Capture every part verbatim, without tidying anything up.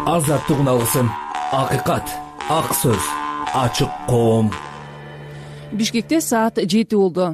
азаттыгын алсын. Акыйкат, ак сөз, ачык коом. Бишкекте саат жети болду.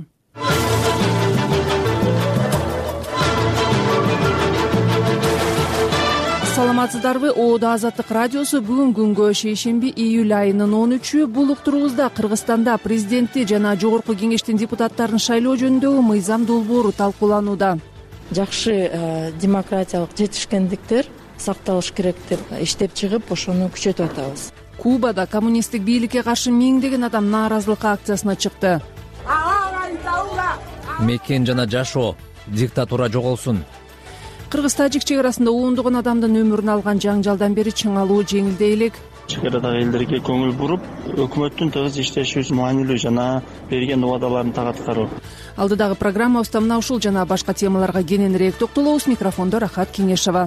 Саламатсыздарбы? Оода Азаттык радиосу бүгүн күнгө шейшемби июль айынын он үчү бул уктуруубузда Кыргызстанда президентти жана жогорку кеңештин депутаттарын шайлоо жөнүндөгү мыйзам долбоору талкууланууда. Жакшы демократиялык жетишкендиктер сакталыш керек деп иштеп чыгып, ошону күчөтүп атабыз. Кубада коммунисттик бийликке каршы миңдеген адам нааразылык акциясына чыкты. Мекен жана жашоо, диктатура жоголсун. Кыргыз-тажик чек арасында ондогон адамдын өмүрүн алган жаңжалдан бери чыңалуу жеңилдей элек. Чек арадагы элдерге көңүл буруп, өкмөттүн тыгыз иштеши үчүн маанилүү жана берген убадаларын так аткаруу. Алдыдагы программабызда мына ушул жана башка темаларга кененирээк токтолобуз. Микрофондо Рахат Кеңешова.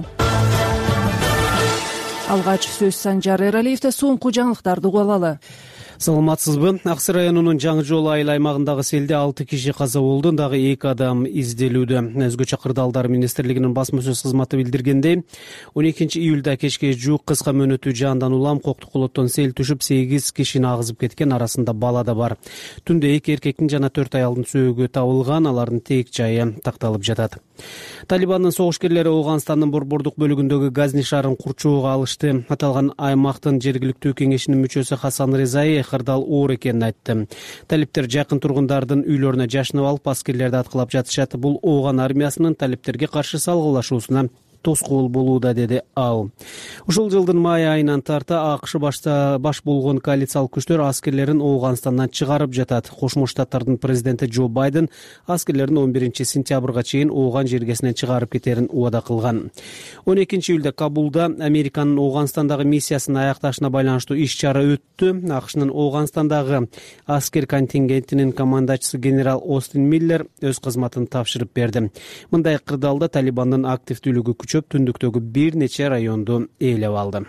Алгач сөз Санжар Эралиевде. Соңку жаңылыктарды угуп алалы. Саламатсызбы? Аксы районунун Жаңы Жол айыл аймагындагы селде алты киши каза болду, дагы эки адам изделүүдө. Өзгөчө Кырдаалдар министрлигинин басма-сөз кызматы билдиргендей, он экинчи июлда кечке жуук кыска мөөнөтү жаандан улам коктук булуттон сел түшүп, сегиз кишини агызып кеткен, арасында бала да бар. Түндө эки эркектин жана төрт аялдын сөөгү табылган, алардын тек жайы такталып жатат. Талибандын согушкерлери Ооганстандын борбордук бөлүгүндөгү Газни шаарын курчоого алышты. Аталган аймактын жергиликтүү кеңешинин мүчөсү Хасан Резаи кырдаал оор экенин айтты. Талиптер жакын тургундардын үйлөрүнө жашынып алып, аскерлерди аткылап жатышат. Бул Ооган армиясынын талиптерге каршы салгылашуусуна тоскоол болууда, деди ал. Ушул жылдын май айынан тарта АКШ башта баш болгон коалициялык күчтөр аскерлерин Ооганстандан чыгарып жатат. Кошмо Штаттардын президенти Джо Байден аскерлерин он биринчи сентябрга чейин Ооган жергесинен чыгарып кетерин убада кылган. он экинчи июлда Кабулда Американын Ооганстандагы миссиясынын аякташына байланыштуу иш-чара өттү. АКШнын Ооганстандагы аскер контингентинин командачысы генерал Остин Миллер өз кызматын тапшырып берди. Мындай кырдаалда Талибандын активдүүлүгү күчөп, түндүктөгү бир нече районду ээлеп алды.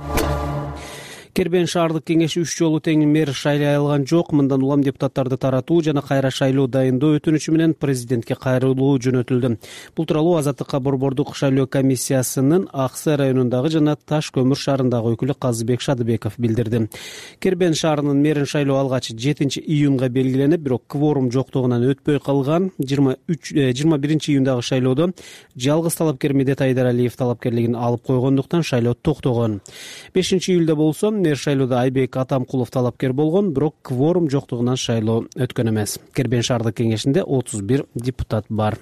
Кербен шаардык кеңеши үч жолу тең мэр шайлай алган жок. Мындан улам депутаттарды таратуу жана кайра шайлоо дайындоо өтүнүчү менен президентке кайрылуу жөнөтүлдү. Бул тууралуу Азаттыкка борбордук шайлоо комиссиясынын Аксы районундагы жана Таш көмүр шаарындагы өкүлү Казыбек Шадыбеков билдирди. Кербен шаарынын мэрин шайлоо алгач жетинчи июнга белгиленип, бирок кворум жоктугунан өтпөй калган. жыйырма биринчи июндагы шайлоодо жалгыз талапкер Медет Айдаралиев талапкерлигин алып койгондуктан шайлоо токтогон. бешинчи июлда болсо мэр шайлоодо Айбек Атамкулов талапкер болгон, бирок кворум жоктугунан шайлоо өткөн эмес. Кербен шаардык кеңешинде отуз бир депутат бар.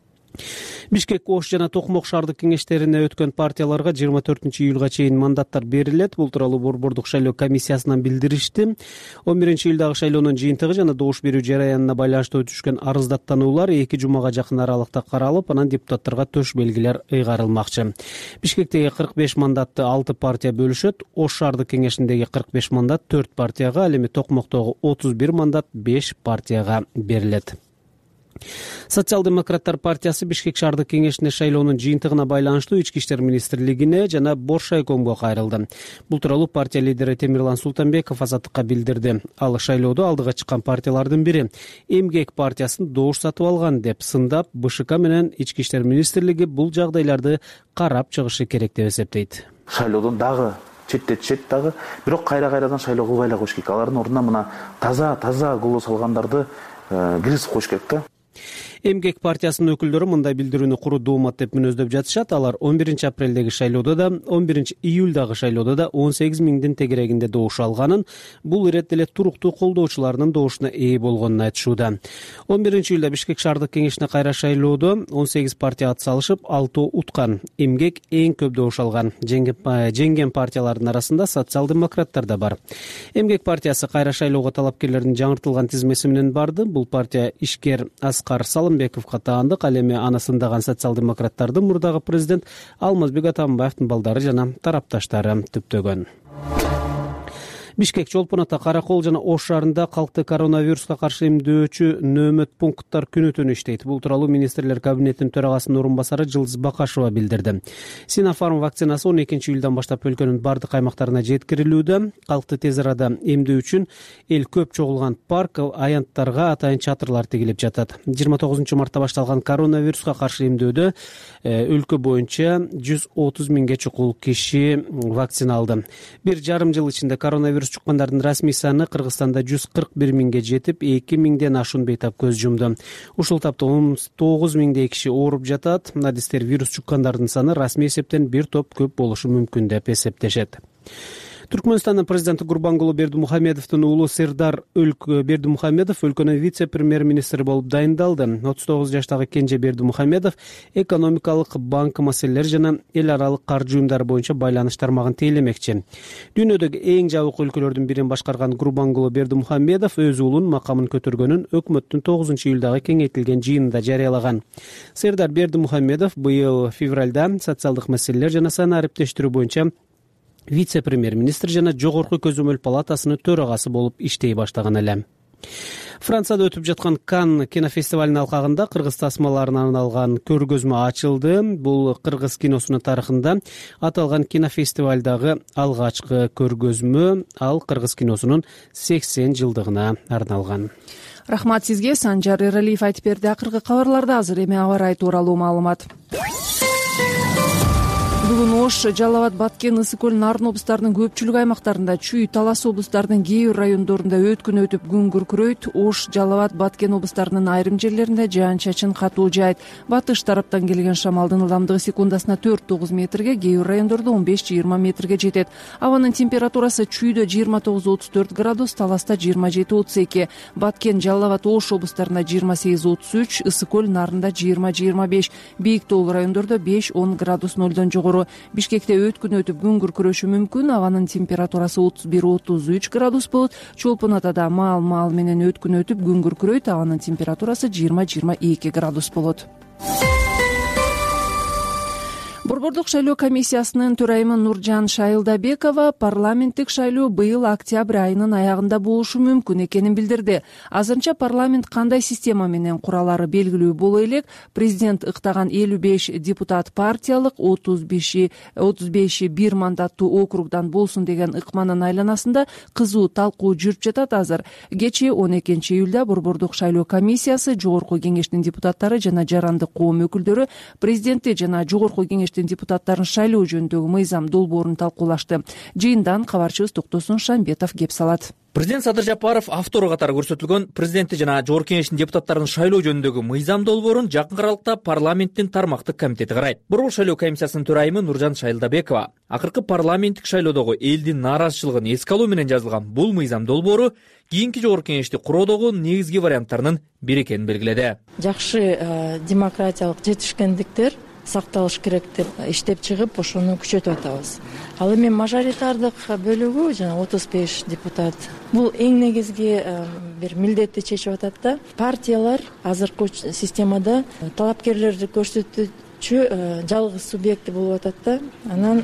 Бишкек, Ош жана Токмок шаардык кеңештерине өткөн партияларга жыйырма төртүнчү июлга чейин мандаттар берилет. Бул тууралуу борбордук шайлоо комиссиясынан билдиришти. он биринчи июлдагы шайлоонун жыйынтыгы жана добуш берүү жараянына байланыштуу түшкөн арыздаттануулар эки жумага жакын аралыкта каралып, анан депутаттарга төш белгилер ыйгарылмакчы. Бишкектеги кырк беш мандатты алты партия бөлүшөт. Ош шаардык кеңешиндеги кырк беш мандат төрт партияга, ал эми Токмоктогу отуз бир мандат беш партияга берилет. Социал-демократтар партиясы Бишкек шаардык кеңешине шайлоонун жыйынтыгына байланыштуу ички иштер министрлигине жана Боршайкомго кайрылды. Бул тууралуу партия лидери Темирлан Султанбеков Азаттыкка билдирди. Ал шайлоодо алдыга чыккан партиялардын бири Эмгек партиясын добуш сатып алган деп сындап, БШК менен ички иштер министрлиги бул жагдайларды карап чыгышы керек деп эсептейт. Шайлоодон дагы четтетишет дагы, бирок кайра-кайрадан шайлоо кылбай эле коюш керек. Алардын ордуна мына таза-таза голос алгандарды киргизип коюш керек да. Эмгек партиясынын өкүлдөрү мындай билдирүүнү куру доомат деп мүнөздөп жатышат. Алар он биринчи апрелдеги шайлоодо да, он биринчи июлдагы шайлоодо да он сегиз миңдин тегерегинде добуш алганын, бул ирет эле туруктуу колдоочуларынын добушуна ээ болгонун айтышууда. он биринчи июлда Бишкек шаардык кеңешине кайра шайлоодо он сегиз партия ат салышып, алтоо уткан. Эмгек эң көп добуш алган. Жеңген партиялардын арасында социал-демократтар да бар. Эмгек партиясы кайра шайлоого талапкерлердин жаңыртылган тизмеси менен барды. Бул партия ишкер Аскар Салымбековго таандык. Ал эми аны сындаган социал-демократтардын мурдагы президент Алмазбек Атамбаевдин балдары жана тарапташтары түптөгөн. Бишкек, Чолпон Ата, Каракол жана Ош шаарында калкты коронавируска каршы эмдөөчү нөөмөт пункттар күнү түнү иштейт. Бул тууралуу министрлер кабинетинин төрагасынын орун басары Жылдыз Бакашева билдирди. Синофарм вакцинасы он экинчи июлдан баштап өлкөнүн бардык аймактарына жеткирилүүдө. Калкты тез арада эмдөө үчүн эл көп чогулган парк, аянттарга атайын чатырлар тигилип жатат. жыйырма тогузунчу мартта башталган коронавируска каршы эмдөөдө өлкө боюнча жүз отуз миңге чукул киши вакцина алды. Бир жарым жыл ичинде коронавирус чуккандардын расмий саны Кыргызстанда жүз кырк бир миңге жетип, эки миңден ашуун бейтап көз жумду. Ушул тапта он тогуз миңдей киши ооруп жатат. Адистер вирус чуккандардын саны расмий эсептен бир топ көп болушу мүмкүн деп эсептешет. Түркмөнстандын президенти Гурбангулы Бердимухамедовдун уулу Сердар Бердимухамедов өлкөнүн вице-премьер-министри болуп дайындалды. отуз тогуз жаштагы Кенже Бердимухамедов экономикалык, банк маселелери жана эл аралык каржы уюмдары боюнча байланыш тармагын тейлемекчи. Дүйнөдөгү эң жабык өлкөлөрдүн бирин башкарган Гурбангулы Бердимухамедов өз уулунун макамын көтөргөнүн өкмөттүн тогузунчу июлдагы кеңейтилген жыйынында жарыялаган. Сердар Бердимухамедов быйыл февралда социалдык маселелер жана саны ариптештирүү боюнча вице-премьер-министр жана жогорку көзөмөл палатасынын төрагасы болуп иштей баштаган эле. Францияда өтүп жаткан Канн кинофестивалынын алкагында кыргыз тасмаларына арналган көргөзмө ачылды. Бул кыргыз киносунун тарыхында аталган кинофестивалдагы алгачкы көргөзмө, ал кыргыз киносунун сексен жылдыгына арналган. Рахмат сизге. Санжар Эралиев айтып берди. Акыркы кабарларда азыр эми аба ырайы тууралуу маалымат. Бүгүн Ош, Жалал абад, Баткен, Ысык көл, Нарын облустарынын көпчүлүк аймактарында, Чүй, Талас облустарынын кээ бир райондорунда өткүн өтүп күн күркүрөйт. Ош, Жалал абад, Баткен облустарынын айрым жерлеринде жаан-чачын катуу жаайт. Батыш тараптан келген шамалдын ылдамдыгы секундасына төрт тогуз метрге, кээ бир райондордо он беш жыйырма метрге жетет. Абанын температурасы Чүйдө жыйырма тогуз отуз төрт градус, Таласта жыйырма жети отуз эки, Баткен, Жалал абад, Ош облустарында жыйырма сегиз отуз үч, Ысык көл, Нарында жыйырма жыйырма беш, бийик тоолуу райондордо беш он градус нолдон жогору. Бишкекте өткүн өтүп күн күркүрөшү мүмкүн. Абанын температурасы отуз бир отуз үч градус болот. Чолпон Атада маал маал менен өткүн өтүп күн күркүрөйт. Абанын температурасы жыйырма жыйырма эки градус болот. Борбордук шайлоо комиссиясынын төрайымы Нуржан Шайылдабекова парламенттик шайлоо быйыл октябрь айынын аягында болушу мүмкүн экенин билдирди. Азырынча парламент кандай система менен куралары белгилүү боло элек. Президент ыктаган элүү беш депутат партиялык, отуз беши бир мандаттуу округдан болсун деген ыкманын айланасында кызуу талкуу жүрүп жатат азыр. Кечээ он экинчи июлда борбордук шайлоо комиссиясы, жогорку кеңештин депутаттары жана жарандык коом өкүлдөрү президентти жана жогорку кеңеш депутаттарын шайлоо жөнүндөгү мыйзам долбоорун талкуулашты. Жыйындан кабарчыбыз Токтосун Шамбетов кеп салат. Президент Садыр Жапаров автору катары көрсөтүлгөн президенти жана жогорку кеңештин депутаттарын шайлоо жөнүндөгү мыйзам долбоорун жакын аралыкта парламенттин тармактык комитети карайт. Борбордук шайлоо комиссиясынын төрайымы Нуржан Шайылдабекова акыркы парламенттик шайлоодогу элдин нааразычылыгын эске алуу менен жазылган бул мыйзам долбоору кийинки жогорку кеңешти куроодогу негизги варианттарынын бири экенин белгиледи. Жакшы демократиялык жетишкендиктер сакталыш керек деп иштеп чыгып, ошону күчөтүп атабыз. Ал эми мажоритардык бөлүгү жана отуз беш депутат бул эң негизги бир милдетти чечип атат да. Партиялар азыркы системада талапкерлерди көрсөтүүчү жалгыз субъекти болуп атат да. Анан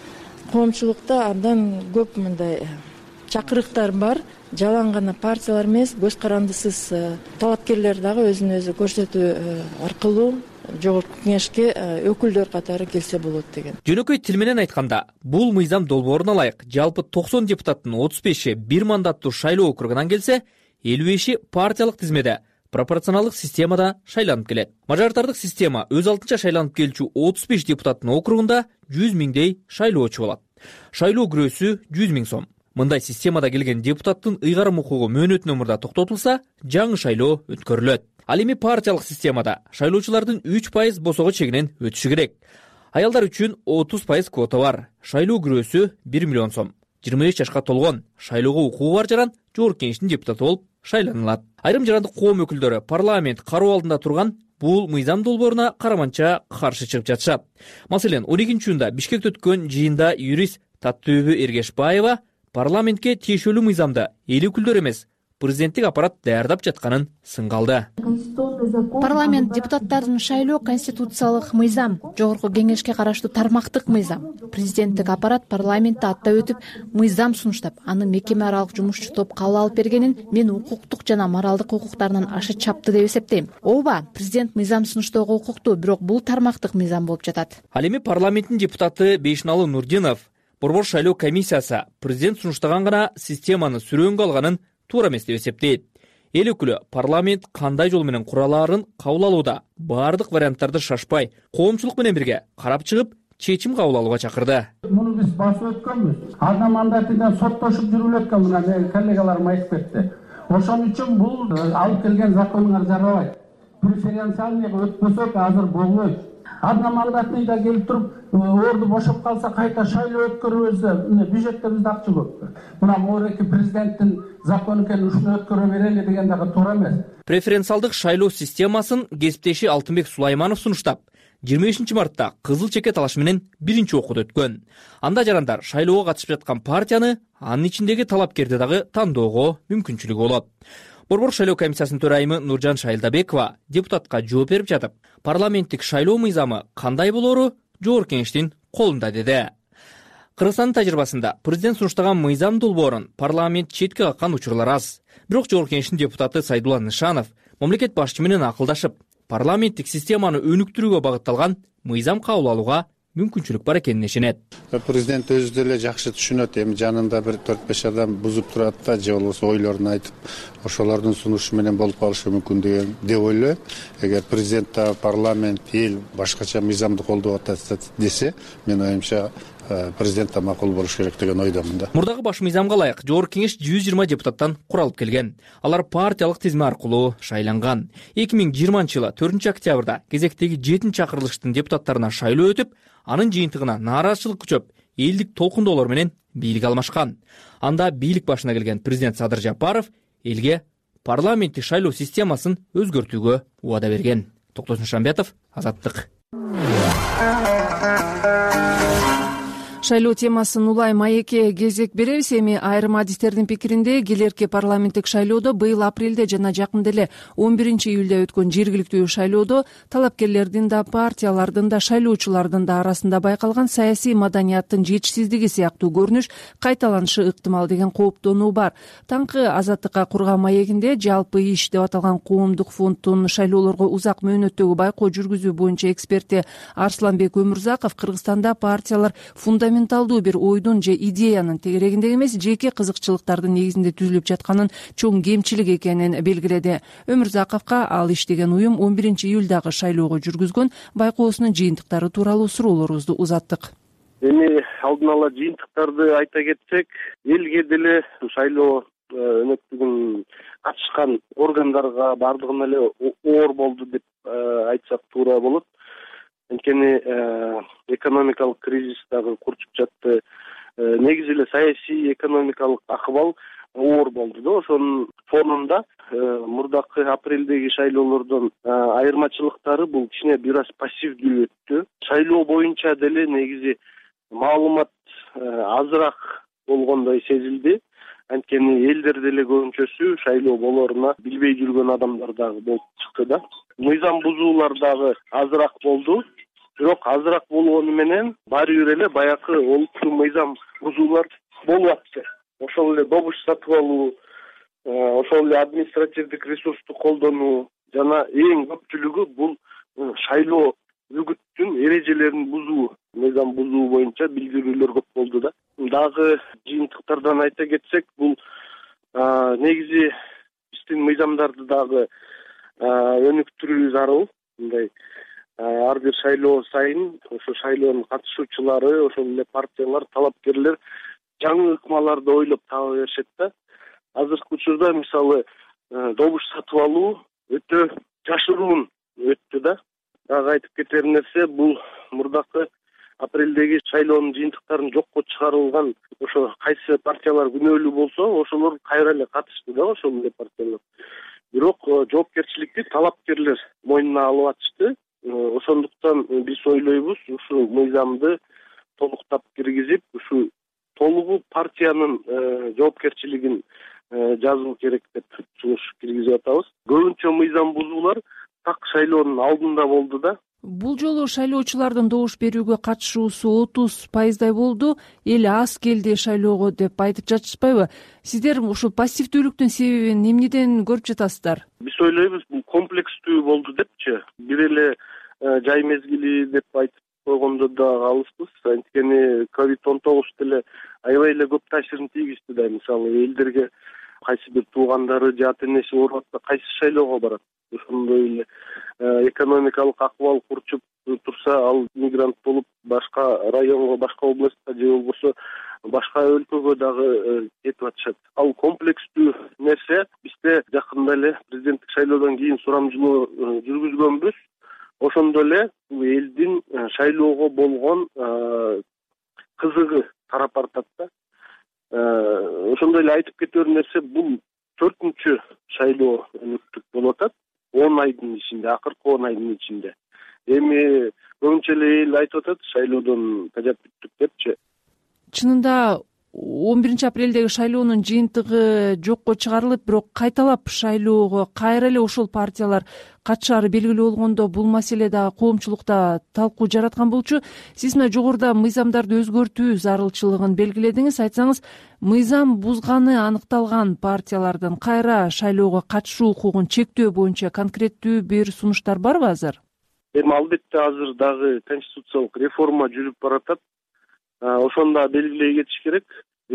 коомчулукта абдан көп мындай чакырыктар бар. Жалаң гана партиялар эмес, көз карандысыз талапкерлер дагы өзүн өзү көрсөтүү аркылуу жогорку кеңешке өкүлдөр катары келсе болот деген. Жөнөкөй тил менен айтканда, бул мыйзам долбоорун алайык. Жалпы токсон депутаттын отуз беши бир мандаттуу шайлоо округунан келсе, элүү беши партиялык тизмеде пропорционалдык системада шайланып келет. Мажоритардык система өз алдынча шайланып келчү отуз беш депутаттын округунда жүз миңдей шайлоочу болот. Шайлоо күрөөсү жүз миң сом. Мындай системада келген депутаттын ыйгарым укугу мөөнөтүнөн мурда токтотулса, жаңы шайлоо өткөрүлөт. Ал эми партиялык системада шайлоочулардын үч пайыз босого чегинен өтүшү керек. Аялдар үчүн отуз пайыз квота бар. Шайлоо күрөөсү бир миллион сом. жыйырма беш жашка толгон, шайлоого укугу бар жаран жогорку кеңештин депутаты болуп шайланылат. Айрым жарандык коом өкүлдөрү парламент кароо алдында турган бул мыйзам долбооруна караманча каршы чыгып жатышат. Маселен, он экинчи июнда Бишкекте өткөн жыйында юрист Таттөбү Эргешбаева парламентке тиешелүү мыйзамды эл өкүлдөрү эмес, президенттик аппарат даярдап жатканын сынга алды. Конституциялык Парламент депутаттарын шайлоо конституциялык мыйзам, жогорку кеңешке караштуу тармактык мыйзам. Президенттик аппарат парламентти аттап өтүп, мыйзам сунуштап, аны мекеме аралык жумушчу топ кабыл алып бергенин мен укуктук жана моралдык укуктарынан ашы чапты деп эсептейм. Ооба, президент мыйзам сунуштоого укуктуу, бирок бул тармактык мыйзам болуп жатат. Ал эми парламенттин депутаты Бейшналы Нурдинов Борбор шайлоо комиссиясы президент сунуштаган гана системаны сүрөөнгө алганын туура эмес деп эсептейт. Эл өкүлү парламент кандай жол менен куралаарын кабыл алууда баардык варианттарды шашпай, коомчулук менен бирге карап чыгып, чечим кабыл алууга чакырды. Муну биз басып өткөнбүз. Ада мандатынан соттошуп жүрүп өткөн мына коллегаларым айтып кетти. Ошон үчүн бул алып келген законуңар жарабайт. Преференциальныйга өтпөсөк азыр болбойт. Адна мандатында келип туруп, орду бошоп калса кайта шайлоо өткөрөбүз, бюджетте бизде акча көп. Мына мордеки президенттин закону экен, ушуну өткөрө берели деген дагы туура эмес. Преференциалдык шайлоо системасын кесиптеши Алтынбек Сулайманов сунуштап, жыйырма бешинчи мартта кызыл чеке талаш менен биринчи окууда өткөн. Анда жарандар шайлоого катышып жаткан партияны, анын ичиндеги талапкерди дагы тандоого мүмкүнчүлүгү болот. Борбор шайлоо комиссиясынын төрайымы Нуржан Шайлдабекова депутатка жооп берип жатып, парламенттик шайлоо мыйзамы кандай болору жогорку кеңештин колунда деди. Кыргызстандын тажрыйбасында президент сунуштаган мыйзам долбоорун парламент четке каккан учурлар аз. Бирок жогорку кеңештин депутаты Сайдулла Нышанов мамлекет башчысы менен акылдашып, парламенттик системаны өнүктүрүүгө багытталган мыйзам кабыл алууга мүмкүнчүлүк бар экенин ишенет. Президент өзү деле жакшы түшүнөт, эми жанында бир төрт беш адам бузуп турат да, же болбосо ойлорун айтып, ошолордун сунушу менен болуп калышы мүмкүн деген деп ойлойм. Эгер президент да парламент, эл башкача мыйзамды колдоп атат десе, мен оюмча президент да макул болуш керек деген ойдомун да. Мурдагы баш мыйзамга ылайык жогорку кеңеш жүз жыйырма депутаттан куралып келген. Алар партиялык тизме аркылуу шайланган. эки миң жыйырманчы жылы төртүнчү октябрда кезектеги жетинчи чакырылыштын депутаттарына шайлоо өтүп, анын жыйынтыгына нааразычылык күчөп, элдик толкундоолор менен бийлик алмашкан. Анда бийлик башына келген президент Садыр Жапаров элге парламенттик шайлоо системасын өзгөртүүгө убада берген. Токтос Нышанбетов, Азаттык. Шайлоо темасын улай маекке кезек беребиз. Эми айрым адистердин пикиринде келерки парламенттик шайлоодо быйыл апрелде жана жакында эле он биринчи июлда өткөн жергиликтүү шайлоодо талапкерлердин да, партиялардын да, шайлоочулардын да арасында байкалган саясий маданияттын жетишсиздиги сыяктуу көрүнүш кайталанышы ыктымал деген кооптонуу бар. Таңкы Азаттыкка курган маегинде жалпы иш деп аталган коомдук фонддун шайлоолорго узак мөөнөттөгү байкоо жүргүзүү боюнча эксперти Арсланбек Өмүрзаков Кыргызстанда партиялар фундамент фундаменталдуу бир ойдун же идеянын тегерегинде эмес, жеке кызыкчылыктардын негизинде түзүлүп жатканын чоң кемчилик экенин белгиледи. Өмүрзаковго ал иштеген уюм он биринчи июлдагы шайлоого жүргүзгөн байкоосунун жыйынтыктары тууралуу суроолорубузду узаттык. Эми алдын ала жыйынтыктарды айта кетсек, элге деле шайлоо өнөктүгүн катышкан органдарга бардыгына эле оор болду деп айтсак туура болот. Анткени экономикалык кризис дагы курчуп жатты. Негизи эле саясий экономикалык акыбал оор болду да. Ошонун фонунда мурдакы апрелдеги шайлоолордон айырмачылыктары бул кичине бир аз пассивдүү өттү. Шайлоо боюнча деле негизи маалымат азыраак болгондой сезилди. Анткени элдер деле көбүнчөсү шайлоо болоруна билбей жүргөн адамдар дагы болуп чыкты да. Мыйзам бузуулар дагы азыраак болду. Бирок азыраак болгону менен баары бир эле баягы олуттуу мыйзам бузуулар болуп атты. Ошол эле добуш сатып алуу, ошол эле административдик ресурсту колдонуу жана эң көпчүлүгү бул шайлоо үгүттүн эрежелерин бузуу, мыйзам бузуу боюнча билдирүүлөр көп болду да. Дагы жыйынтыктардан айта кетсек, бул негизи биздин мыйзамдарды дагы өнүктүрүү зарыл. Мындай ар бир шайлоо сайын ошо шайлоонун катышуучулары, ошол эле партиялар, талапкерлер жаңы ыкмаларды ойлоп таба беришет да. Азыркы учурда мисалы добуш сатып алуу өтө жашыруун өттү да. Дагы айтып кетер нерсе, бул мурдакы апрелдеги шайлоонун жыйынтыктарын жокко чыгарылган ошо кайсы партиялар күнөөлүү болсо, ошолор кайра эле катышты да, ошол эле партиялар. Бирок жоопкерчиликти талапкерлер мойнуна алып атышты. Ошондуктан биз ойлойбуз, ушу мыйзамды толуктап киргизип, ушу толугу партиянын жоопкерчилигин жазуу керек деп сунуш киргизип атабыз. Көбүнчө мыйзам бузуулар так шайлоонун алдында болду да. Бул жолу шайлоочулардын добуш берүүгө катышуусу отуз пайыздай болду, эл аз келди шайлоого деп айтып жатышпайбы? Сиздер ушул пассивдүүлүктүн себебин эмнеден көрүп жатасыздар? Биз ойлойбуз, бул комплекстүү болду депчи. Бир эле жай мезгили деп айтып койгондо да калыспыз. Анткени ковид он тогуз деле аябай эле көп таасирин тийгизди да. Мисалы, элдерге кайсы бир туугандары же ата энеси ооруп атса, кайсы шайлоого барат? Ошондой эле экономикалык акыбал курчуп турса, ал мигрант болуп башка районго, башка областка же болбосо башка өлкөгө дагы кетип атышат. Ал комплекстүү нерсе. Бизде жакында эле президенттик шайлоодон кийин сурамжылоо жүргүзгөнбүз. Ошондо эле элдин шайлоого болгон кызыгы тарап баратат да. Ошондой эле айтып кетер нерсе, бул төртүнчү шайлоо өнөктүк болуп атат. он айдын ичинде, акыркы он айдын ичинде. Эми көбүнчө эле эл айтып атат, шайлоодон тажап бүттүк депчи. Чынында он биринчи апрелдеги шайлоонун жыйынтыгы жокко чыгарылып, бирок кайталап шайлоого кайра эле ошол партиялар катышаары белгилүү болгондо бул маселе дагы коомчулукта талкуу жараткан болчу. Сиз мына жогоруда мыйзамдарды өзгөртүү зарылчылыгын белгиледиңиз. Айтсаңыз, мыйзам бузганы аныкталган партиялардын кайра шайлоого катышуу укугун чектөө боюнча конкреттүү бир сунуштар барбы азыр? Эми албетте азыр дагы конституциялык реформа жүрүп баратат. Ошондо белгилей кетиш керек.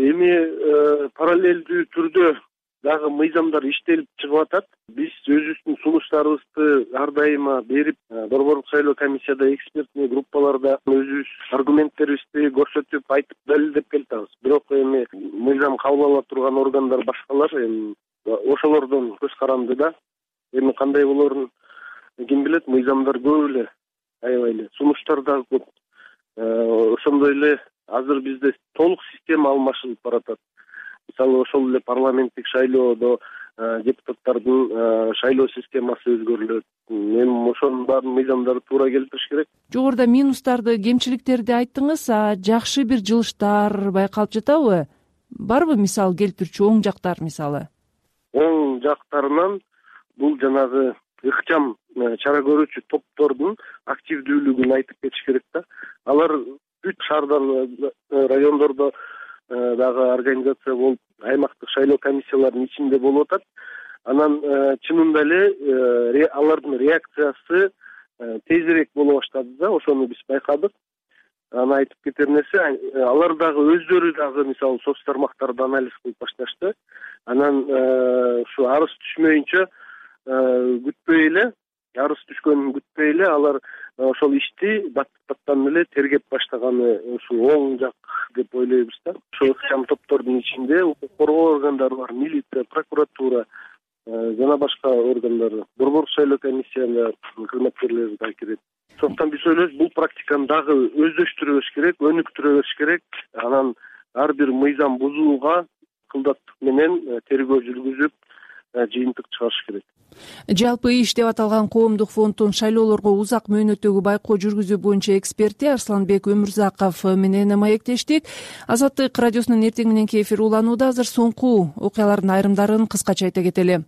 Эми параллелдүү түрдө дагы мыйзамдар иштелип чыгып атат. Биз өзүбүздүн сунуштарыбызды ар дайыма берип, борборлук шайлоо комиссияда, экспертный группаларда өзүбүз аргументтерибизди көрсөтүп, айтып далилдеп келатабыз. Бирок эми мыйзам кабыл ала турган органдар башкалар, эми ошолордон көз каранды да. Эми кандай болорун ким билет? Мыйзамдар көп эле, аябай эле, сунуштар дагы көп. Ошондой эле азыр бизде толук система алмашылып баратат. Мисалы, ошол эле парламенттик шайлоодо депутаттардын шайлоо системасы өзгөрүлөт. Эми ошонун баарын мыйзамдары туура келтириш керек. Жогоруда минустарды, кемчиликтерди айттыңыз, а жакшы бир жылыштар байкалып жатабы? Барбы мисал келтирчү оң жактар мисалы? Оң жактарынан бул жанагы ыкчам чара көрүүчү топтордун активдүүлүгүн айтып кетиш керек да. Алар бүт шаардан, райондордо дагы организация болуп, аймактык шайлоо комиссияларынын ичинде болуп атат. Анан чынында эле алардын реакциясы тезирээк боло баштады да, ошону биз байкадык. Аны айтып кетер нерсе, алар дагы өздөрү дагы мисалы соц тармактарды анализ кылып башташты. Анан ушу арыз түшмөйүнчө күтпөй эле, арыз түшкөнүн күтпөй эле алар ошол ишти баттан эле тергеп баштаганы ушу оң жак деп ойлойбуз да. Ошол ыкчам топтордун ичинде укук коргоо органдары бар, милиция, прокуратура жана башка органдар, борборлук шайлоо комиссиясында кызматкерлери да кирет. Сондуктан биз ойлойбуз, бул практиканы дагы өздөштүрүш керек, өнүктүрө бериш керек. Анан ар бир мыйзам бузууга кылдаттык менен тергөө жүргүзүп, жыйынтык чыгарыш керек. Жалпы иш деп аталган коомдук фонддун шайлоолорго узак мөөнөттөгү байкоо жүргүзүү боюнча эксперти Арсланбек Өмүрзаков менен маектештик. Азаттык радиосунун эртең мененки эфири уланууда. Азыр соңку окуялардын айрымдарын кыскача айта кетели.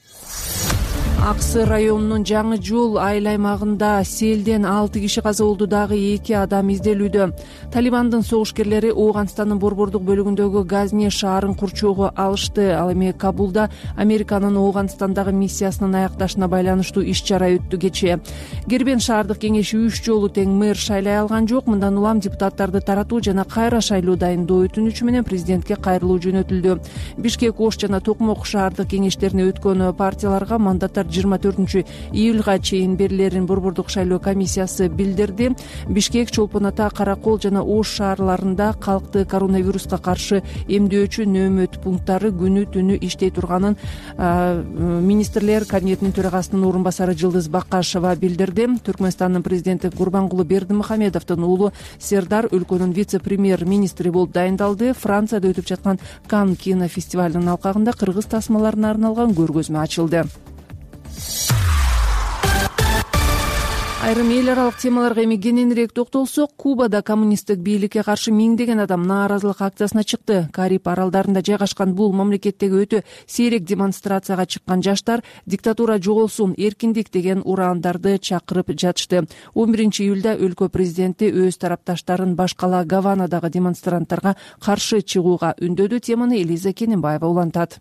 ак сы районунун Жаңы жол айыл аймагында селден алты киши каза болду, дагы эки адам изделүүдө. Талибандын согушкерлери Ооганстандын борбордук бөлүгүндөгү Газни шаарын курчоого алышты. Ал эми Кабулда Американын Ооганстандагы миссиясынын аякташына байланыштуу иш чара өттү кечээ. Гербен шаардык кеңеши үч жолу тең мэр шайлай алган жок. Мындан улам депутаттарды таратуу жана кайра шайлоо дайындоо өтүнүчү менен президентке кайрылуу жөнөтүлдү. Бишкек, Ош жана Токмок шаардык кеңештерине өткөн партияларга мандаттар жыйырма төртүнчү июлга чейин берилерин борбордук шайлоо комиссиясы билдирди. Бишкек, Чолпон Ата, Каракол жана Ош шаарларында калкты коронавируска каршы эмдөөчү нөөмөт пункттары күнү түнү иштей турганын министрлер кабинетинин төрагасынын орун басары Жылдыз Бакашева билдирди. Түркмөнстандын президенти Гурбангулы Бердимухамедовдун уулу Сердар өлкөнүн вице-премьер министри болуп дайындалды. Францияда өтүп жаткан Кан кинофестивалынын алкагында кыргыз тасмаларына арналган көргөзмө ачылды. Айрым эл аралык темаларга эми кененирээк токтолсок, Кубада коммунисттик бийликке каршы миңдеген адам нааразылык акциясына чыкты. Кариб аралдарында жайгашкан бул мамлекеттеги өтө сейрек демонстрацияга чыккан жаштар диктатура жоголсун, эркиндик деген ураандарды чакырып жатышты. он биринчи июлда өлкө президенти өз тарапташтарын баш кала Гаванадагы демонстранттарга каршы чыгууга үндөдү. Теманы Элиза Кененбаева улантат.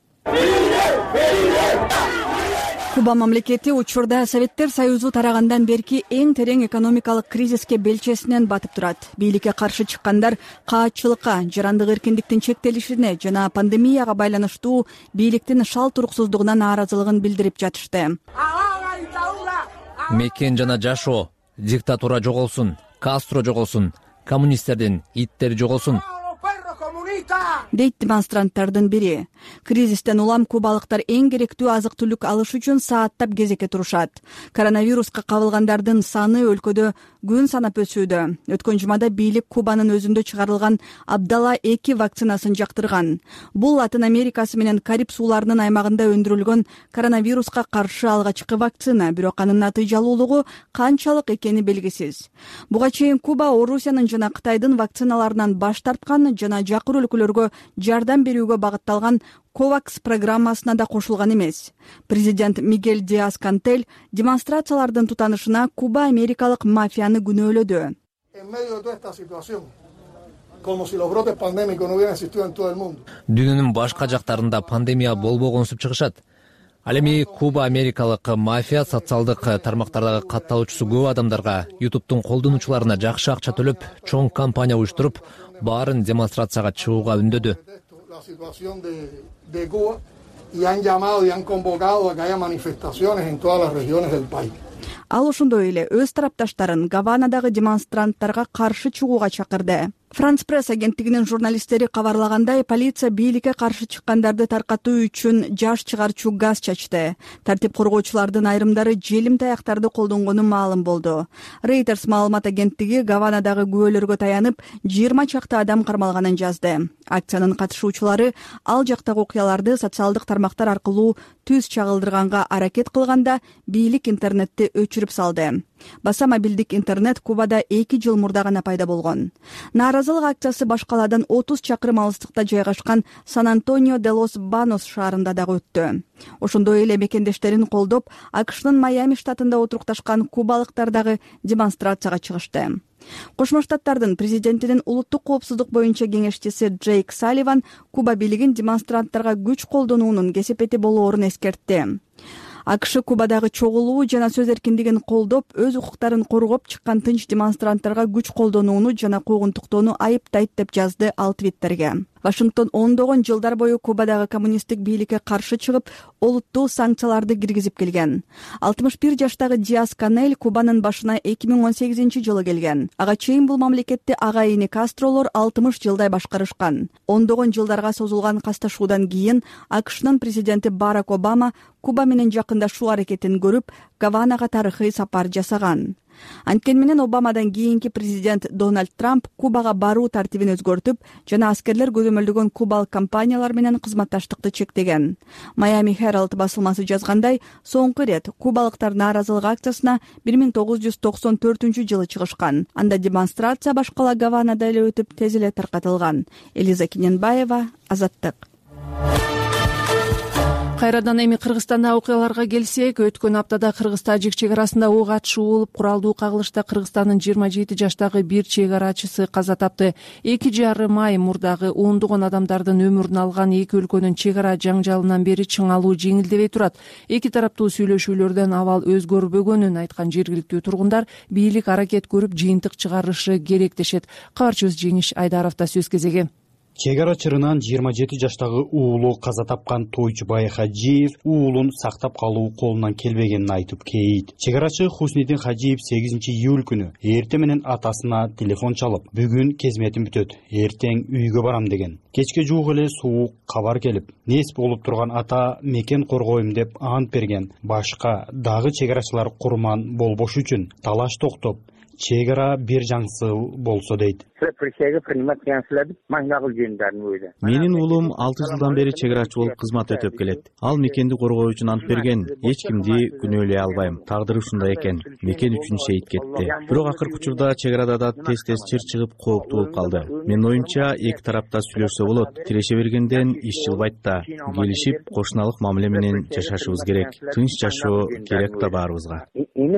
Куба мамлекети учурда Советтер Союзу тарагандан берки эң терең экономикалык кризиске белчесинен батып турат. Бийликке каршы чыккандар каатчылыкка, жарандык эркиндиктин чектелишине жана пандемияга байланыштуу бийликтин шал туруксуздугуна нааразылыгын билдирип жатышты. Мекен жана жашоо, диктатура жоголсун, Кастро жоголсун, коммунисттердин иттери жоголсун дейт демонстранттардын бири. Кризистен улам кубалыктар эң керектүү азык-түлүк алыш үчүн сааттап кезекке турушат. Коронавируска кабылгандардын саны өлкөдө күн санап өсүүдө. Өткөн жумада бийлик Кубанын өзүндө чыгарылган Абдала эки вакцинасын жактырган. Бул Латын Америкасы менен Кариб сууларынын аймагында өндүрүлгөн коронавируска каршы алгачкы вакцина, бирок анын натыйжалуулугу канчалык экени белгисиз. Буга чейин Куба Орусиянын жана Кытайдын вакциналарынан баш тарткан жана жакыр өлкөлөргө жардам берүүгө багытталган ковакс программасына да кошулган эмес. Президент Мигель Диас-Кантель демонстрациялардын тутанышына Куба америкалык мафияны күнөөлөдү. Дүйнөнүн башка жактарында пандемия болбогонсуп чыгышат. Ал эми Куба америкалык мафия социалдык тармактардагы катталуучусу көп адамдарга, ютубтун колдонуучуларына жакшы акча төлөп, чоң кампания уюштуруп, баарын демонстрацияга чыгууга үндөдү. Ал ошондой эле өз тарапташтарын Гаванадагы демонстранттарга каршы чыгууга чакырды. Франс пресс агенттигинин журналисттери кабарлагандай, полиция бийликке каршы чыккандарды таркатуу үчүн жаш чыгарчу газ чачты. Тартип коргоочулардын айрымдары желим таяктарды колдонгону маалым болду. Reuters маалымат агенттиги Гаванадагы күбөлөргө таянып, жыйырма чакты адам кармалганын жазды. Акциянын катышуучулары ал жактагы окуяларды социалдык тармактар аркылуу түз чагылдырганга аракет кылганда, бийлик интернетти өчүрүп салды. Баса мобилдик интернет Кубада эки жыл мурда гана пайда болгон. Нааразылык акциясы баш калаадан отуз чакырым алыстыкта жайгашкан Сан-Антонио де лос Банос шаарында дагы өттү. Ошондой эле мекендештерин колдоп, АКШнын Майами штатында отурукташкан кубалыктар дагы демонстрацияга чыгышты. Кошмо Штаттардын президентинин улуттук коопсуздук боюнча кеңешчиси Джейк Салливан Куба бийлигин демонстранттарга күч колдонуунун кесепети болоорун эскертти. АКШ Кубадагы чогулуу жана сөз эркиндигин колдоп, өз укуктарын коргоп чыккан тынч демонстранттарга күч колдонууну жана куугунтуктоону айыптайт деп жазды ал Твиттерге. Вашингтон ондогон жылдар бою Кубадагы коммунисттик бийликке каршы чыгып, олуттуу санкцияларды киргизип келген. алтымыш бир жаштагы Диас-Канель Кубанын башына эки миң он сегизинчи жылы келген. Ага чейин бул мамлекетти агайыны Кастролор алтымыш жылдай башкарышкан. Ондогон жылдарга созулган касташуудан кийин АКШнын президенти Барак Обама Куба менен жакындашуу аракетин көрүп, Гаванага тарыхый сапар жасаган. Анткени менен Обамадан кийинки президент Дональд Трамп Кубага баруу тартибин өзгөртүп, жана аскерлер көзөмөлдөгөн кубалык компаниялар менен кызматташтыкты чектеген. Miami Herald басылмасы жазгандай, соңку ирет кубалыктар нааразылык акциясына бир миң тогуз жүз токсон төртүнчү жылы чыгышкан. Анда демонстрация баш кала Гаванада эле өтүп, тез эле таркатылган. Элиза Кененбаева, Азаттык. Кайрадан эми Кыргызстанда окуяларга келсек, өткөн аптада Кыргыз-Тажик чек арасында ок атышуу болуп, куралдуу кагылышта Кыргызстандын жыйырма жети жаштагы бир чек арачысы каза тапты. эки жарым ай мурдагы ондогон адамдардын өмүрүн алган эки өлкөнүн чек ара жаңжалынан бери чыңалуу жеңилдебей турат. Эки тараптуу сүйлөшүүлөрдөн абал өзгөрбөгөнүн айткан жергиликтүү тургундар бийлик аракет көрүп жыйынтык чыгарышы керек дешет. Кабарчыбыз Жеңиш Айдаровдо сөз кезеги. Чек ара чырынан жыйырма жети жаштагы уулу каза тапкан Тойчубай Хажиев уулун сактап калуу колунан келбегенин айтып кейит. Чек арачы Хуснидин Хажиев сегизинчи июль күнү эрте менен атасына телефон чалып, бүгүн кезметим бүтөт, эртең үйгө барам деген. Кечке жуук эле суук кабар келип, нес болуп турган ата мекен коргойм деп ант берген. Башка дагы чек арачылар курман болбош үчүн талаш токтоп, чек ара бир жаңсыл болсо дейт. Менин уулум алты жылдан бери чек арачы болуп кызмат өтөп келет. Ал мекенди коргоо үчүн ант берген. Эч кимди күнөөлөй албайм. Тагдыры ушундай экен. Мекен үчүн шейит кетти. Бирок акыркы учурда чек арада да тез-тез чыр чыгып кооптуу болуп калды. Менин оюмча эки тарапта сүйлөшсө болот. Тиреше бергенден иш жылбайт да. Келишип, кошуналык мамиле менен жашашыбыз керек. Тынч жашоо керек да баарыбызга.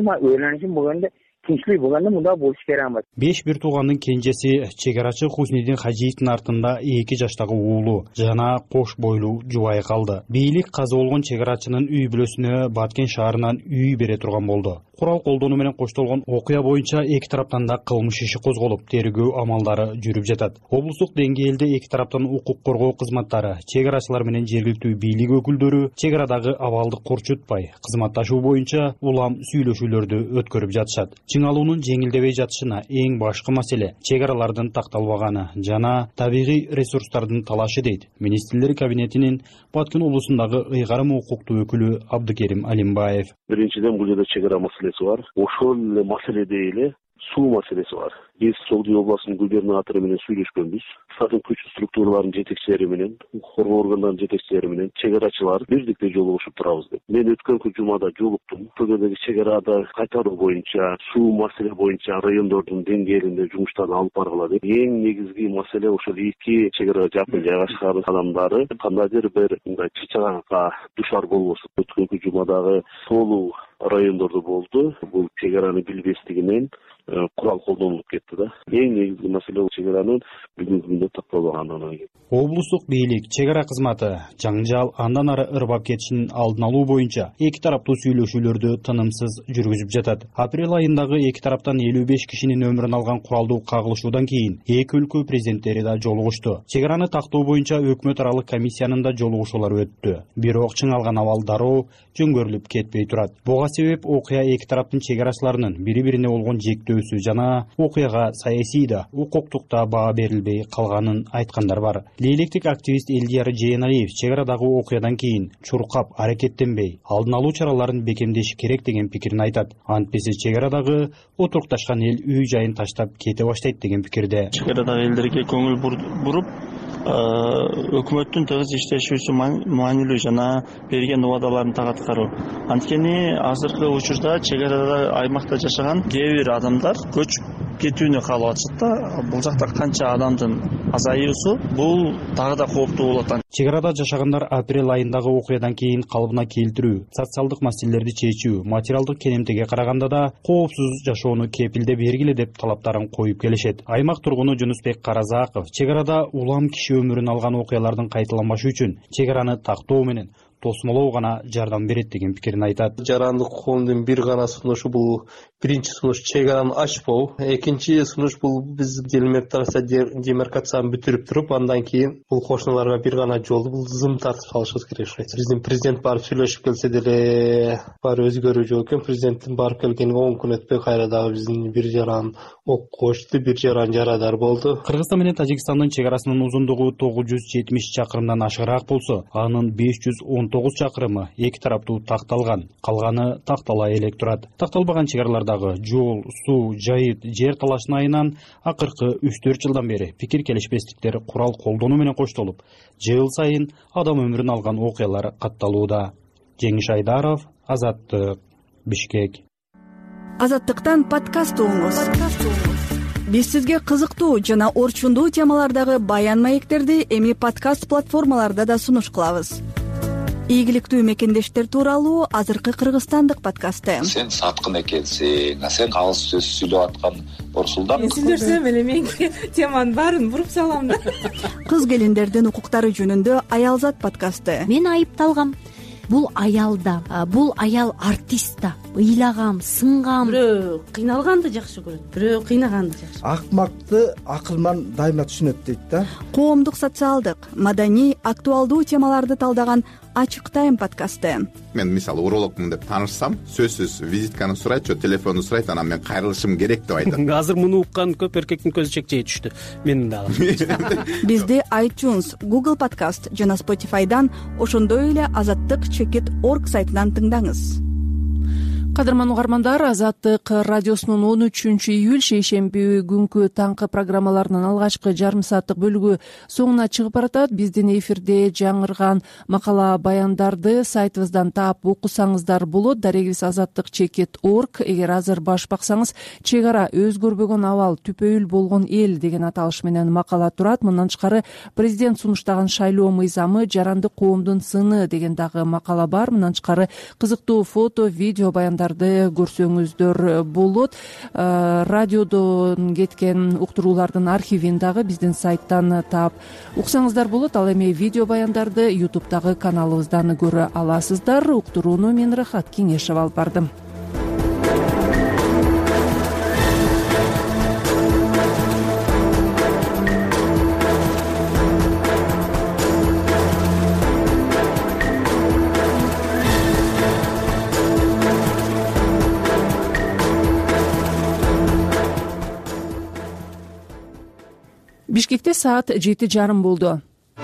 Беш бир туугандын кенжеси чек арачы Хуснидин Хажиевдин артында эки жаштагы уулу жана кош бойлуу жубайы калды. Бийлик каза болгон чек арачынын үй бүлөсүнө Баткен шаарынан үй бере турган болду. Курал колдонуу менен коштолгон окуя боюнча эки тараптан да кылмыш иши козголуп, тергөө амалдары жүрүп жатат. Облустук деңгээлде эки тараптан укук коргоо кызматтары, чек арачылар менен жергиликтүү бийлик өкүлдөрү чек арадагы абалды корчутпай, кызматташуу боюнча улам сүйлөшүүлөрдү өткөрүп жатышат. Чыңалуунун жеңилдебей жатышына эң башкы маселе чек аралардын такталбаганы жана табигый ресурстардын талашы дейт министрлер кабинетинин Баткен облусундагы ыйгарым укуктуу өкүлү Абдыкерим Алимбаев. Биринчиден, бул жерде чек ара маселеси бар. Ошол эле маселеде эле суу маселеси бар. Биз Согдуй областынын губернатору менен сүйлөшкөнбүз. Сатын күч структураларынын жетекчилери менен, коргоо органдарынын жетекчилери менен чек арачылар бирдикте жолугушуп турабыз деп. Мен өткөнкү жумада жолуктум. Төгөдөгү чек арада кайтаруу боюнча, суу маселе боюнча райондордун деңгээлинде жумуштарды алып баргыла деп. Эң негизги маселе ошол эки чек арага жакын жайгашкан адамдары кандайдыр бир мындай чычагаңга душар болбосун. Өткөнкү жумадагы Тоолуу райондордо болду. Бул чек араны билбестигинен курал колдонулуп кетти да. Эң негизги маселе чек аранын бүгүнкү күндө такталбагандыгынан. Облустук бийлик чек ара кызматы жаңжал андан ары ырбап кетишин алдын алуу боюнча эки тараптуу сүйлөшүүлөрдү тынымсыз жүргүзүп жатат. Апрель айындагы эки тараптан элүү беш кишинин өмүрүн алган куралдуу кагылышуудан кийин эки өлкө президенттери да жолугушту. Чек араны тактоо боюнча өкмөт аралык комиссиянын да жолугушуулары өттү. Бирок чыңалган абал дароо жөңгөрүлүп кетпей турат. Буга себеп окуя эки тараптын чек арачыларынын бири-бирине болгон жектөөсү жана окуяга саясий да, укуктук да баа берилбей калганын айткандар бар. Лейлектик активист Элдияр Жээналиев чек арадагы окуядан кийин чуркап аракеттенбей, алдын алуу чараларын бекемдеш керек деген пикирин айтат. Антпесе чек арадагы отурукташкан эл үй жайын таштап кете баштайт деген пикирде. Чек арадагы элдерге көңүл буруп, өкмөттүн тыгыз иштешүүсү маанилүү жана берген убадаларын так аткаруу. Анткени азыркы учурда чек арада аймакта жашаган кээ бир адамдар көчүп кетүүнү каалап атышат да. Бул жакта канча адамдын азаюусу бул дагы да кооптуу болот. Чек арада жашагандар апрель айындагы окуядан кийин калыбына келтирүү, социалдык маселелерди чечүү, материалдык кенемтеге караганда да коопсуз жашоону кепилде бергиле деп талаптарын коюп келишет. Аймак тургуну Жунусбек Каразаков чек арада улам киши өмүрүн алган окуялардын кайталанбашы үчүн чек араны тактоо менен тосмолоо гана жардам берет деген пикирин айтат. Жарандык коомдун бир гана сунушу бул биринчи сунуш чек араны ачпоо, экинчи сунуш бул биз делимитация демаркацияны бүтүрүп туруп, андан кийин бул кошуналарга бир гана жолду бул зым тартып салышыбыз керек. Биздин президент барып сүйлөшүп келсе деле бар өзгөрүү жок экен. Президенттин барып келгенине он күн өтпөй кайра дагы биздин бир жаран ок кочту, бир жаран жарадар болду. Кыргызстан менен Тажикстандын чек арасынын узундугу тогуз жүз жетимиш чакырымдан ашыгыраак болсо, анын беш жүз он тогуз чакырымы эки тараптуу такталган, калганы тактала элек турат. Такталбаган чек аралардагы жол, суу, жайыт, жер талашын айынан акыркы үч төрт жылдан бери пикир келишпестиктер курал колдонуу менен коштолуп, жыл сайын адам өмүрүн алган окуялар катталууда. Жеңиш Айдаров, Азаттык, Бишкек. Азаттыктан подкаст угуңуз. Биз сизге кызыктуу жана орчундуу темалардагы баян маектерди эми подкаст платформаларда да сунуш кылабыз. Ийгиликтүү мекендештер тууралуу азыркы кыргызстандык подкасты. Сен саткын экенсиң, сен калыс сөз сүйлөп аткан Орсулдан. Мен сүйлөсөм эле менин теманын баарын буруп салам да. Кыз келиндердин укуктары жөнүндө Аялзат подкасты. Мен айыпталгам. Бул аял да, бул аял артист да. Ыйлагам, сынгам. Бирөө кыйналганды жакшы көрөт, бирөө кыйнаганды жакшы. Акмакты акылман дайыма түшүнөт дейт да. Коомдук, социалдык, маданий, актуалдуу темаларды талдаган Ачык тайм подкасты. Мен мисалы урологмун деп таанышсам, сөзсүз визитканы сурайт, же телефонду сурайт, анан мен кайрылышым керек деп айтат. Азыр муну уккан көп эркектин көзү чекчей түштү. Менин дагы. Бизди iTunes, Google Podcast жана Spotify'дан, ошондой эле азаттык чекит точка орг сайтынан тыңдаңыз. кадырман угармандар, Азаттык радиосунун он үчүнчү июль шейшемби күнкү таңкы программаларынын алгачкы жарым сааттык бөлүгү соңуна чыгып баратат. Биздин эфирде жаңырган макала баяндарды сайтыбыздан таап окусаңыздар болот. Дарегибиз азаттык чекит орг. Эгер азыр баш баксаңыз, чек ара өзгөрбөгөн абал, түпөйүл болгон эл деген аталыш менен макала турат. Мындан тышкары президент сунуштаган шайлоо мыйзамы жарандык коомдун сыны деген дагы макала бар. Мындан тышкары кызыктуу фото, видео баяндар көрсөңүздөр болот. Радиодон кеткен уктуруулардын архивин дагы биздин сайттан таап уксаңыздар болот. Ал эми видео баяндарды ютубтагы каналыбыздан көрө аласыздар. Уктурууну мен Рахат Кеңешева алып бардым. Бишкекте саат жети жарым болду.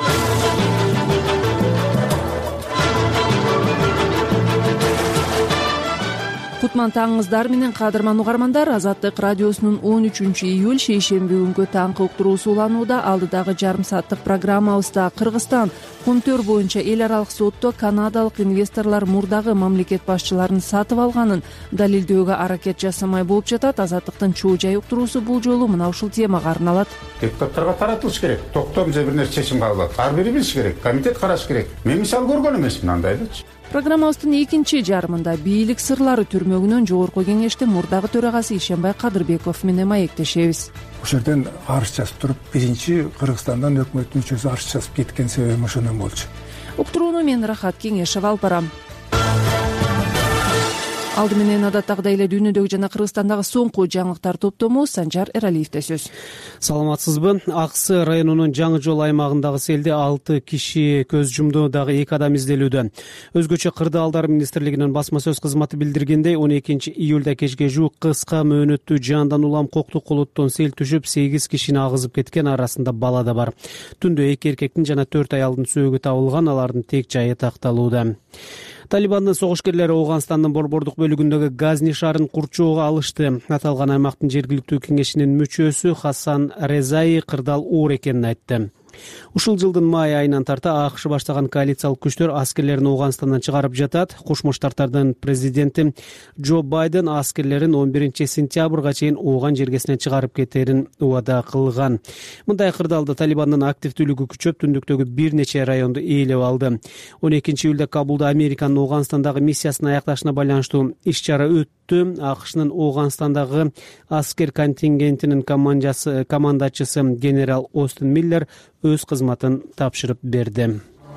Кутман таңыңыздар менен кадырман угармандар. Азаттык радиосунун он үчүнчү июль шейшемби күнгү таңкы уктуруусу уланууда. Алдыдагы жарым сааттык программабызда Кыргызстан контөр боюнча эл аралык сотто канадалык инвесторлор мурдагы мамлекет башчыларын сатып алганын далилдөөгө аракет жасамай болуп жатат. Азаттыктын чоо жай уктуруусу бул жолу мына ушул темага арналат. Депутаттарга таратылыш керек. Токтом же бир нерсе чечим кабыл алат. Ар бири билиш керек. Комитет караш керек. Мен мисал көргөн эмесмин андайлычы. Программабыздын экинчи жарымында бийлик сырлары түрмөгүнөн жогорку кеңештин мурдагы төрагасы Ишенбай Кадырбеков менен маектешебиз. Ошол жерден арыз жазып туруп, биринчи Кыргызстандан өкмөттүн мүчөсү арыз жазып кеткен себебим ошондон болчу. Уктурууну мен Рахат Кеңешева алып барам. Алды менен адаттагыдай эле дүйнөдөгү жана Кыргызстандагы соңку жаңылыктар топтому Санжар Эралиевде сөз. Саламатсызбы? Аксы районунун Жаңы Жол аймагындагы селде алты киши көз жумду, дагы эки адам изделүүдө. Өзгөчө Кырдаалдар министрлигинин басма сөз кызматы билдиргендей, он экинчи июлда кечке жуук кыска мөөнөттүү жаандан улам коктук булуттун сел түшүп, сегиз кишини агызып кеткен, арасында бала да бар. Түндө эки эркектин жана төрт аялдын сөөгү табылган, алардын тек жайы такталууда. Талибандын согушкерлери Ооганстандын борбордук бөлүгүндөгү Газни шаарын курчоого алышты. Аталган аймактын жергиликтүү кеңешинин мүчөсү Хасан Резаи кырдаал оор экенин айтты. Ушул жылдын май айынан тарта АКШ баштаган коалициялык күчтөр аскерлерин Ооганстандан чыгарып жатат. Кошмо Штаттардын президенти Джо Байден аскерлерин он биринчи сентябрга чейин Ооган жергесинен чыгарып кетерин убада кылган. Мындай кырдаалда Талибандын активдүүлүгү күчөп, түндүктөгү бир нече районду ээлеп алды. он экинчи июлда Кабулда Американын Ооганстандагы миссиясынын аякташына байланыштуу иш-чара өттү. АКШнын Ооганстандагы аскер контингентинин командачысы генерал Остин Миллер өз кызматын тапшырып берди.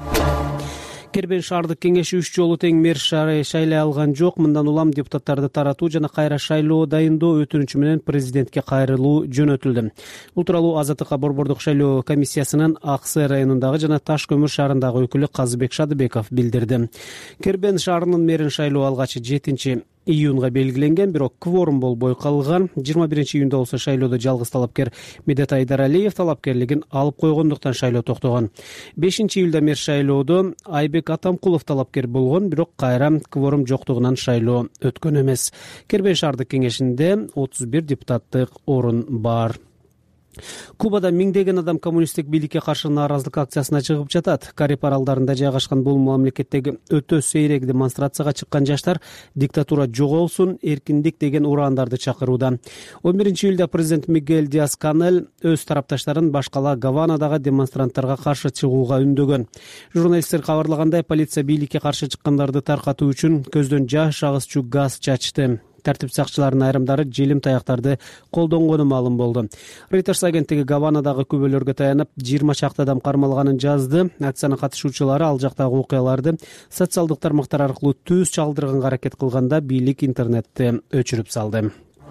Кербен шаардык кеңеши үч жолу тең мэр шайлай алган жок. Мындан улам депутаттарды таратуу жана кайра шайлоо дайындоо өтүнүчү менен президентке кайрылуу жөнөтүлдү. Бул тууралуу Азаттыкка борбордук шайлоо комиссиясынын Аксы районундагы жана Таш көмүр шаарындагы өкүлү Казыбек Шадыбеков билдирди. Кербен шаарынын мэрин шайлоо алгач жетинчи июнга белгиленген, бирок кворум болбой калган. жыйырма биринчи июнда болсо шайлоодо жалгыз талапкер Медет Айдаралиев талапкерлигин алып койгондуктан шайлоо токтогон. бешинчи июлда мэр шайлоодо Айбек Атамкулов талапкер болгон, бирок кайра кворум жоктугунан шайлоо өткөн эмес. Кербен шаардык кеңешинде отуз бир депутаттык орун бар. Кубада миңдеген адам коммунисттик бийликке каршы нааразылык акциясына чыгып жатат. Кариб аралдарында жайгашкан бул мамлекеттеги өтө сейрек демонстрацияга чыккан жаштар диктатура жоголсун, эркиндик деген ураандарды чакырууда. он биринчи июлда президент Мигель Диас Канель өз тарапташтарын баш кала Гаванадагы демонстранттарга каршы чыгууга үндөгөн. Журналисттер кабарлагандай, полиция бийликке каршы чыккандарды таркатуу үчүн көздөн жаш агызчу газ чачты. Тартип сакчыларынын айрымдары желим таяктарды колдонгону маалым болду. Reuters агенттиги Гаванадагы күбөлөргө таянып, жыйырма чакты адам кармалганын жазды. Акциянын катышуучулары ал жактагы окуяларды социалдык тармактар аркылуу түз чалдырганга аракет кылганда бийлик интернетти өчүрүп салды.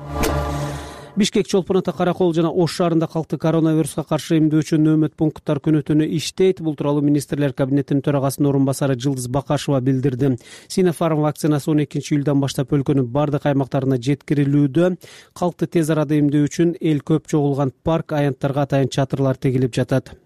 Бишкек, Чолпон ата, Каракол жана Ош шаарында калкты коронавируска каршы эмдөөчү нөөмөт пункттар күнү түнү иштейт. Бул тууралуу министрлер кабинетинин төрагасынын орун басары Жылдыз Бакашева билдирди. Синофарм вакцинасы он экинчи июлдан баштап өлкөнүн бардык аймактарына жеткирилүүдө. Калкты тез арада эмдөө үчүн эл көп чогулган парк, аянттарга атайын чатырлар тегилип жатат.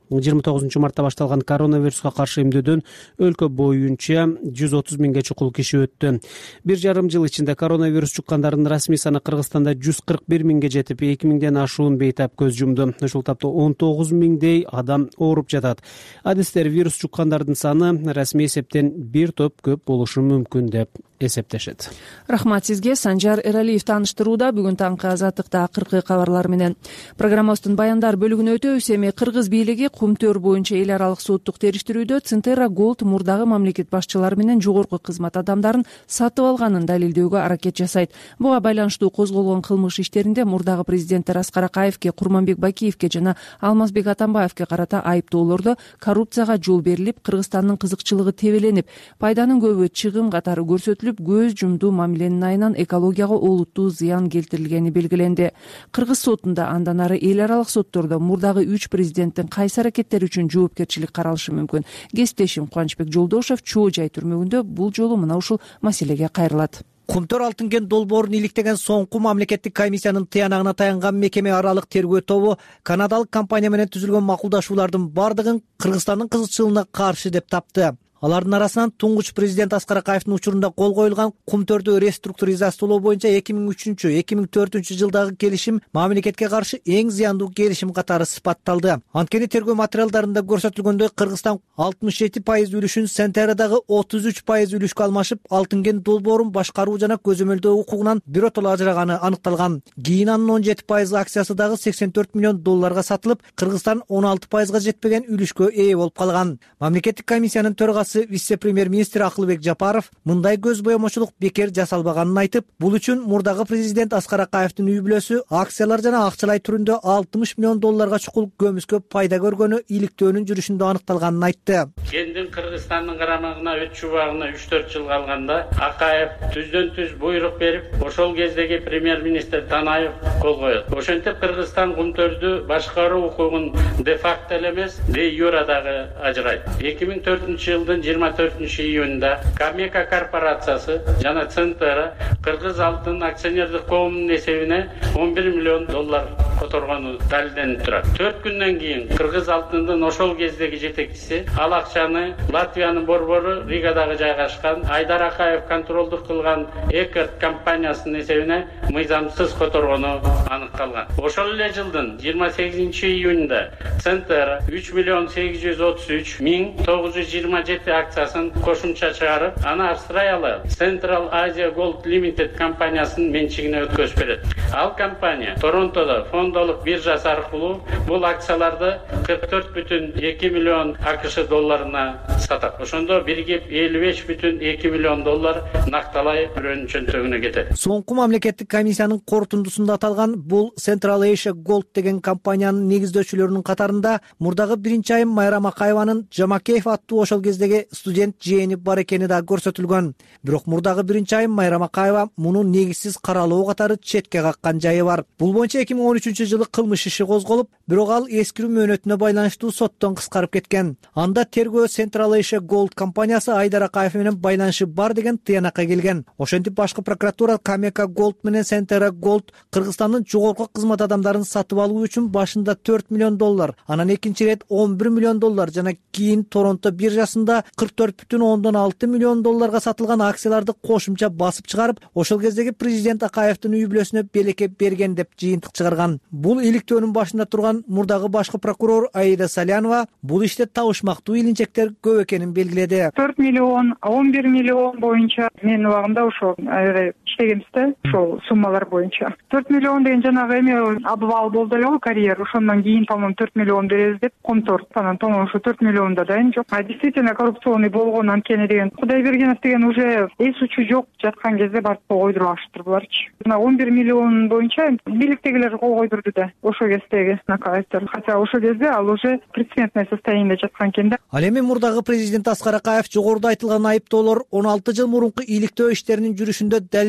жыйырма тогузунчу мартта башталган коронавируска каршы эмдөөдөн өлкө боюнча жүз отуз миңге чукул киши өттү. Бир жарым жыл ичинде коронавирус жуккандардын расмий саны Кыргызстанда жүз кырк бир миңге жетип, эки миңден ашуун бейтап көз жумду. Ушул тапта он тогуз миңдей адам ооруп жатат. Адистер вирус жуккандардын саны расмий эсептен бир топ көп болушу мүмкүн деп эсептешет. Рахмат сизге. Санжар Эралиев тааныштырууда. Бүгүн таңкы азаттыкта акыркы кабарлар менен программабыздын баяндар бөлүгүнө өтөбүз. Эми Кыргыз бийлиги Кумтөр боюнча эл аралык соттук териштирүүдө Центера Голд мурдагы мамлекет башчылары менен жогорку кызмат адамдарын сатып алганын далилдөөгө аракет жасайт. Буга байланыштуу козголгон кылмыш иштеринде мурдагы президенттер Аскар Акаевке, Курманбек Бакиевке жана Алмазбек Атамбаевке карата айыптоолордо коррупцияга жол берилип, Кыргызстандын кызыкчылыгы тебеленип, пайданын көбү чыгым катары көрсөтүлүп, көз жумду мамиленин айынан экологияга олуттуу зыян келтирилгени белгиленди. Кыргыз сотунда андан ары эл аралык соттордо мурдагы үч президенттин кайсы аракеттери үчүн жоопкерчилик каралышы мүмкүн. Кесиптешим Кубанычбек Жолдошев Чоо жай түрмөгүндө бул жолу мына ушул маселеге кайрылат. Кумтөр алтын кен долбоорун иликтеген соңку мамлекеттик комиссиянын тыянагына таянган мекеме аралык тергөө тобу канадалык компания менен түзүлгөн макулдашуулардын бардыгын Кыргызстандын кызыкчылыгына каршы деп тапты. Алардын арасынан туңгуч президент Аскар Акаевдин учурунда кол коюлган Кумтөрдү реструктуризациялоо боюнча эки миң үчүнчү эки миң төртүнчү жылдагы келишим мамлекетке каршы эң зыяндуу келишим катары сыпатталды. Анткени тергөө материалдарында көрсөтүлгөндөй Кыргызстан алтымыш жети пайыз үлүшүн Сентерадагы отуз үч пайыз үлүшкө алмашып, алтын кен долбоорун башкаруу жана көзөмөлдөө укугунан биротоло ажыраганы аныкталган. Кийин анын он жети пайыз акциясы дагы сексен төрт миллион долларга сатылып, Кыргызстан он алты пайызга жетпеген үлүшкө ээ болуп калган. Мамлекеттик комиссиянын төрагасы вице-премьер-министр Акылбек Жапаров мындай көз боемочулук бекер жасалбаганын айтып, бул үчүн мурдагы президент Аскар Акаевдин үй бүлөсү акциялар жана акчалай түрүндө алтымыш миллион долларга чукул көмүскө пайда көргөнү иликтөөнүн жүрүшүндө аныкталганын айтты. Кендин Кыргызстандын карамагына өт чубагына үч төрт жыл калганда Акаев түздөн түз буйрук берип, ошол кездеги премьер-министр Танаев кол коет. Ошентип Кыргызстан Кумтөрдү башкаруу укугун де факто эле эмес, де юре дагы ажырайт. эки миң төртүнчү жылдын жыйырма төртүнчү июнда Камека корпорациясы жана Центера Кыргыз алтын акционердик коомунун эсебине он бир миллион доллар которгону далилденип турат. төрт күндөн кийин Кыргыз алтындын ошол кездеги жетекчиси ал акчаны Латвиянын борбору Ригадагы жайгашкан Айдар Акаев контролдук кылган Экерт компаниясынын эсебине мыйзамсыз которгону аныкталган. Ошол эле жылдын жыйырма сегизинчи июнда Центера үч миллион сегиз жүз отуз үч миң тогуз жүз жыйырма жети акциясын кошумча чыгарып, аны Австралиялык Central Asia Gold Limited компаниясынын менчигине өткөзүп берет. Ал компания Торонтодо фондолук биржасы аркылуу бул акцияларды кырк төрт бүтүн эки миллион АКШ долларына сатат. Ошондо биригип элүү беш бүтүн эки миллион доллар накталай бирөөнүн чөнтөгүнө кетет. Соңку мамлекеттик комиссиянын корутундусунда аталган бул Central Asia Gold деген компаниянын негиздөөчүлөрүнүн катарында мурдагы биринчи айым Майрам Акаеванын Жамакеев аттуу ошол кездеги студент жээни бар экени да көрсөтүлгөн. Бирок мурдагы биринчи айым Майрам Акаева муну негизсиз каралоо катары четке каккан жайы бар. Бул боюнча эки миң он үчүнчү жылы кылмыш иши козголуп, бирок ал эскирүү мөөнөтүнө байланыштуу соттон кыскарып кеткен. Анда тергөө Central Asia Gold компаниясы Айдар Акаев менен байланышы бар деген тыянакка келген. Ошентип башкы прокуратура Камека Gold менен Centera Gold Кыргызстандын жогорку кызмат адамдарын сатып алуу үчүн башында төрт миллион доллар, анан экинчи ирет он бир миллион доллар жана кийин Торонто биржасында кырк төрт бүтүн ондон алты миллион долларга сатылган акцияларды кошумча басып чыгарып, ошол кездеги президент Акаевдин үй бүлөсүнө белекке берген деп жыйынтык чыгарган. Бул иликтөөнүн башында турган мурдагы башкы прокурор Аида Салянова бул иште табышмактуу илинчектер көп экенин белгиледи. төрт миллион, он бир миллион боюнча менин убагымда ошол иштегенбиз да, ошол суммалар боюнча. төрт миллион деген жанагы эме обвал болду эле карьер, ошондон кийин по-моему төрт миллион беребиз деп Кумтөр анан по-моему ошо төрт миллионда дайын жок. А действительно коррупционный болгон анткени деген Кудайбергенов деген уже эс учу жок жаткан кезде барып кол койдуруп алыштыр буларчы. Мына он бир миллион боюнча бийликтегилер кол койдурду да ошол кездеги Акаевдер. Хотя ошол кезде ал уже предсмертное состояниеде жаткан экен да. Ал эми мурдагы президент Аскар Акаев жогоруда айтылган айыптоолор он алты жыл мурунку иликтөө иштеринин жүрүшүндө далил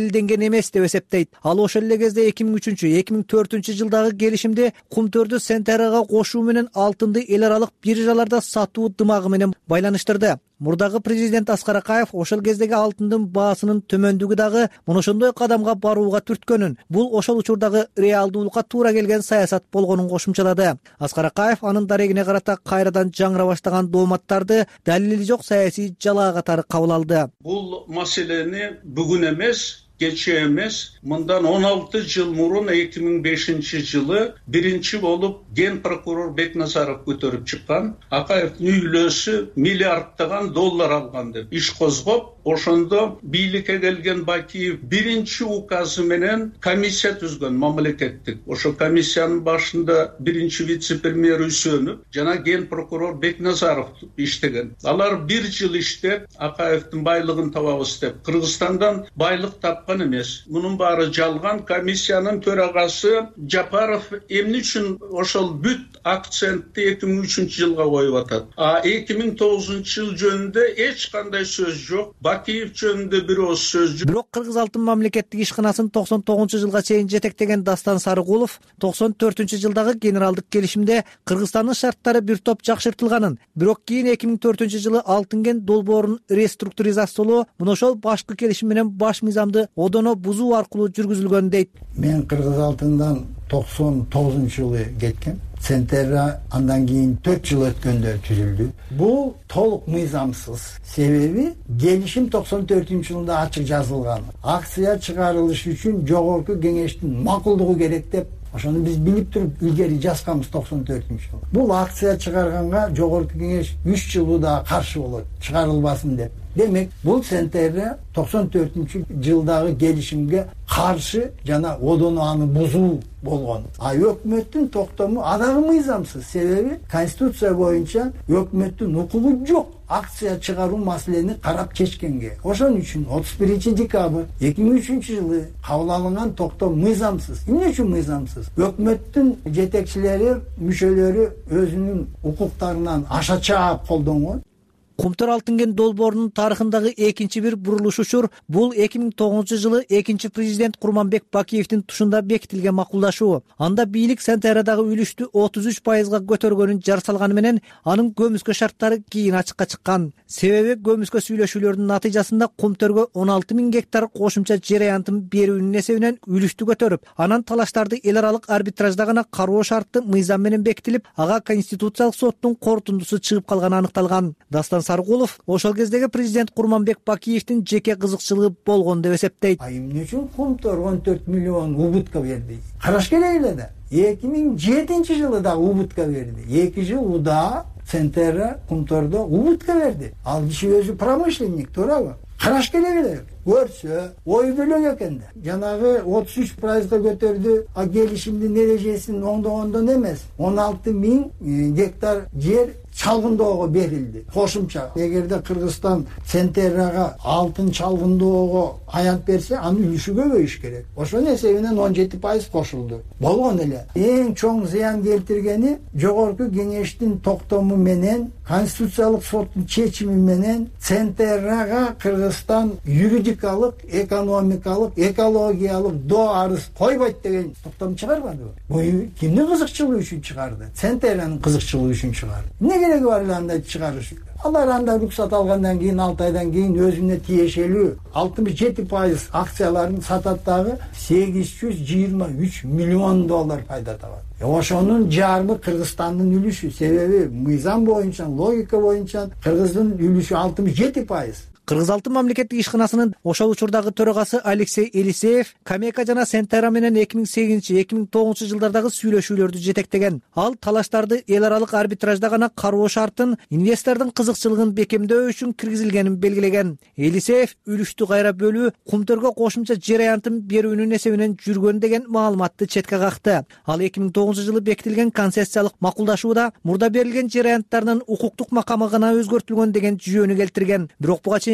далилденген эмес деп эсептейт. Ал ошол эле кезде эки миң үчүнчү эки миң төртүнчү жылдагы келишимде кумтөрдү Центеррага кошуу менен алтынды эл аралык биржаларда сатуу дымагы менен байланыштырды. Мурдагы президент Аскар Акаев ошол кездеги алтындын баасынын төмөндүгү дагы мына ошондой кадамга барууга түрткөнүн, бул ошол учурдагы реалдуулукка туура келген саясат болгонун кошумчалады. Аскар Акаев анын дарегине карата кайрадан жаңыра баштаган дооматтарды далили жок саясий жалаа катары кабыл алды. Бул маселени бүгүн эмес, кече эмес, мындан он алты жыл мурун эки миң бешинчи жылы биринчи болуп ген прокурор Бекназаров көтөрүп чыккан. Акаевдин үйлөөсү миллиарддаган доллар алган деп иш козгоп, ошондо бийликке келген Бакиев биринчи указы менен комиссия түзгөн мамлекеттик. Ошо комиссиянын башында биринчи вице-премьер Үсөнүп жана ген прокурор Бекназаров иштеген. Алар бир жыл иштеп, Акаевдин байлыгын табабыз деп Кыргызстандан байлык тапкан эмес. Мунун баары жалган. Комиссиянын төрагасы Жапаров эмне үчүн ошол бүт акцентти эки миң үчүнчү жылга коюп атат. А эки миң тогузунчу жыл жөнүндө эч кандай сөз жок. Бакиев жөнүндө бир ооз сөз жок. Бирок Кыргыз алтын мамлекеттик ишканасын токсон тогузунчу жылга чейин жетектеген Дастан Сарыгулов токсон төртүнчү жылдагы генералдык келишимде Кыргызстандын шарттары бир топ жакшыртылганын, бирок кийин эки миң төртүнчү жылы алтын кен долбоорун реструктуризациялоо мына ошол башкы келишим менен баш мыйзамды одоно бузуу аркылуу жүргүзүлгөн дейт. Мен Кыргыз алтындан токсон тогузунчу жылы кеткем. Центерра андан кийин төрт жыл өткөндө түзүлдү. Бул толук мыйзамсыз. Себеби келишим токсон төртүнчү жылда ачык жазылган. Акция чыгарылыш үчүн жогорку кеңештин макулдугу керек деп ошону биз билип туруп илгери жазганбыз токсон төртүнчү жылы. Бул акция чыгарганга жогорку кеңеш үч жыл да каршы болот, чыгарылбасын деп. Демек, бул Центерра токсон төртүнчү жылдагы келишимге каршы жана одону аны бузуу болгон. А өкмөттүн токтому адагы мыйзамсыз. Себеби Конституция боюнча өкмөттүн укугу жок акция чыгаруу маселени карап чечкенге. Ошон үчүн отуз биринчи декабрь эки миң үчүнчү жылы кабыл алынган токтом мыйзамсыз. Эмне үчүн мыйзамсыз? Өкмөттүн жетекчилери, мүчөлөрү өзүнүн укуктарынан аша чаап колдонгон. Кумтөр алтын кен долбоорунун тарыхындагы экинчи бир бурулуш учур бул эки миң тогузунчу жылы экинчи президент Курманбек Бакиевдин тушунда бекитилген макулдашуу. Анда бийлик Центеррадагы үлүштү отуз үч пайызга көтөргөнүн жар салганы менен анын көмүскө шарттары кийин ачыкка чыккан. Себеби көмүскө сүйлөшүүлөрдүн натыйжасында Кумтөргө он алты миң гектар кошумча жер аянтын берүүнүн эсебинен үлүштү көтөрүп, анан талаштарды эл аралык арбитражда гана кароо шарты мыйзам менен бекитилип, ага Конституциялык соттун корутундусу чыгып калганы аныкталган. Дастан Сарыгулов ошол кездеги президент Курманбек Бакиевдин жеке кызыкчылыгы болгон деп эсептейт. Эмне үчүн Кумтөр он төрт миллион убутка берди? Караш керек эле да. эки миң жетинчи жылы да убутка берди. эки жыл уда Центерра Кумтөрдө убутка берди. Ал киши өзү промышленник, туурабы? Караш керек эле. Көрсө, ой бөлөк экен да. Жанагы отуз үч пайызга көтөрдү, а келишимдин эрежесин оңдогондон эмес, он алты миң гектар жер чалгындоого берилди. Кошумча, эгерде Кыргызстан Центеррага алтын чалгындоого аянт берсе, анын үлүшү көбөйүш керек. Ошонун эсебинен он жети пайыз кошулду. Болгон эле. Эң чоң зыян келтиргени жогорку кеңештин токтому менен, Конституциялык соттун чечими менен Центеррага Кыргызстан юридикалык, экономикалык, экологиялык доо арыз койбойт деген токтом чыгарбадыбы? Бул кимдин кызыкчылыгы үчүн чыгарды? Центерранын кызыкчылыгы үчүн чыгарды. Не кереги бар эле андай чыгарыш? Алар анда руксат алгандан кийин алты айдан кийин өзүнө тиешелүү алтымыш жети пайыз акцияларын сатат дагы сегиз жүз жыйырма үч миллион доллар пайда табат. Ошонун жарымы Кыргызстандын үлүшү. Себеби мыйзам боюнча, логика боюнча Кыргыздын үлүшү алтымыш жети пайыз. Кыргыз алтын мамлекеттик ишканасынын ошол учурдагы төрагасы Алексей Елисеев Камека жана Центерра менен эки миң сегизинчи эки миң тогузунчу жылдардагы сүйлөшүүлөрдү жетектеген. Ал талаштарды эл аралык арбитражда гана кароо шартын инвестордун кызыкчылыгын бекемдөө үчүн киргизилгенин белгилеген. Елисеев үлүштү кайра бөлүү Кумтөргө кошумча жер аянтын берүүнүн эсебинен жүргөн деген маалыматты четке какты. Ал эки миң тогузунчу жылы бекитилген концессиялык макулдашууда мурда берилген жер аянттарынын укуктук макамы гана өзгөртүлгөн деген жүйөнү келтирген. Бирок буга чейин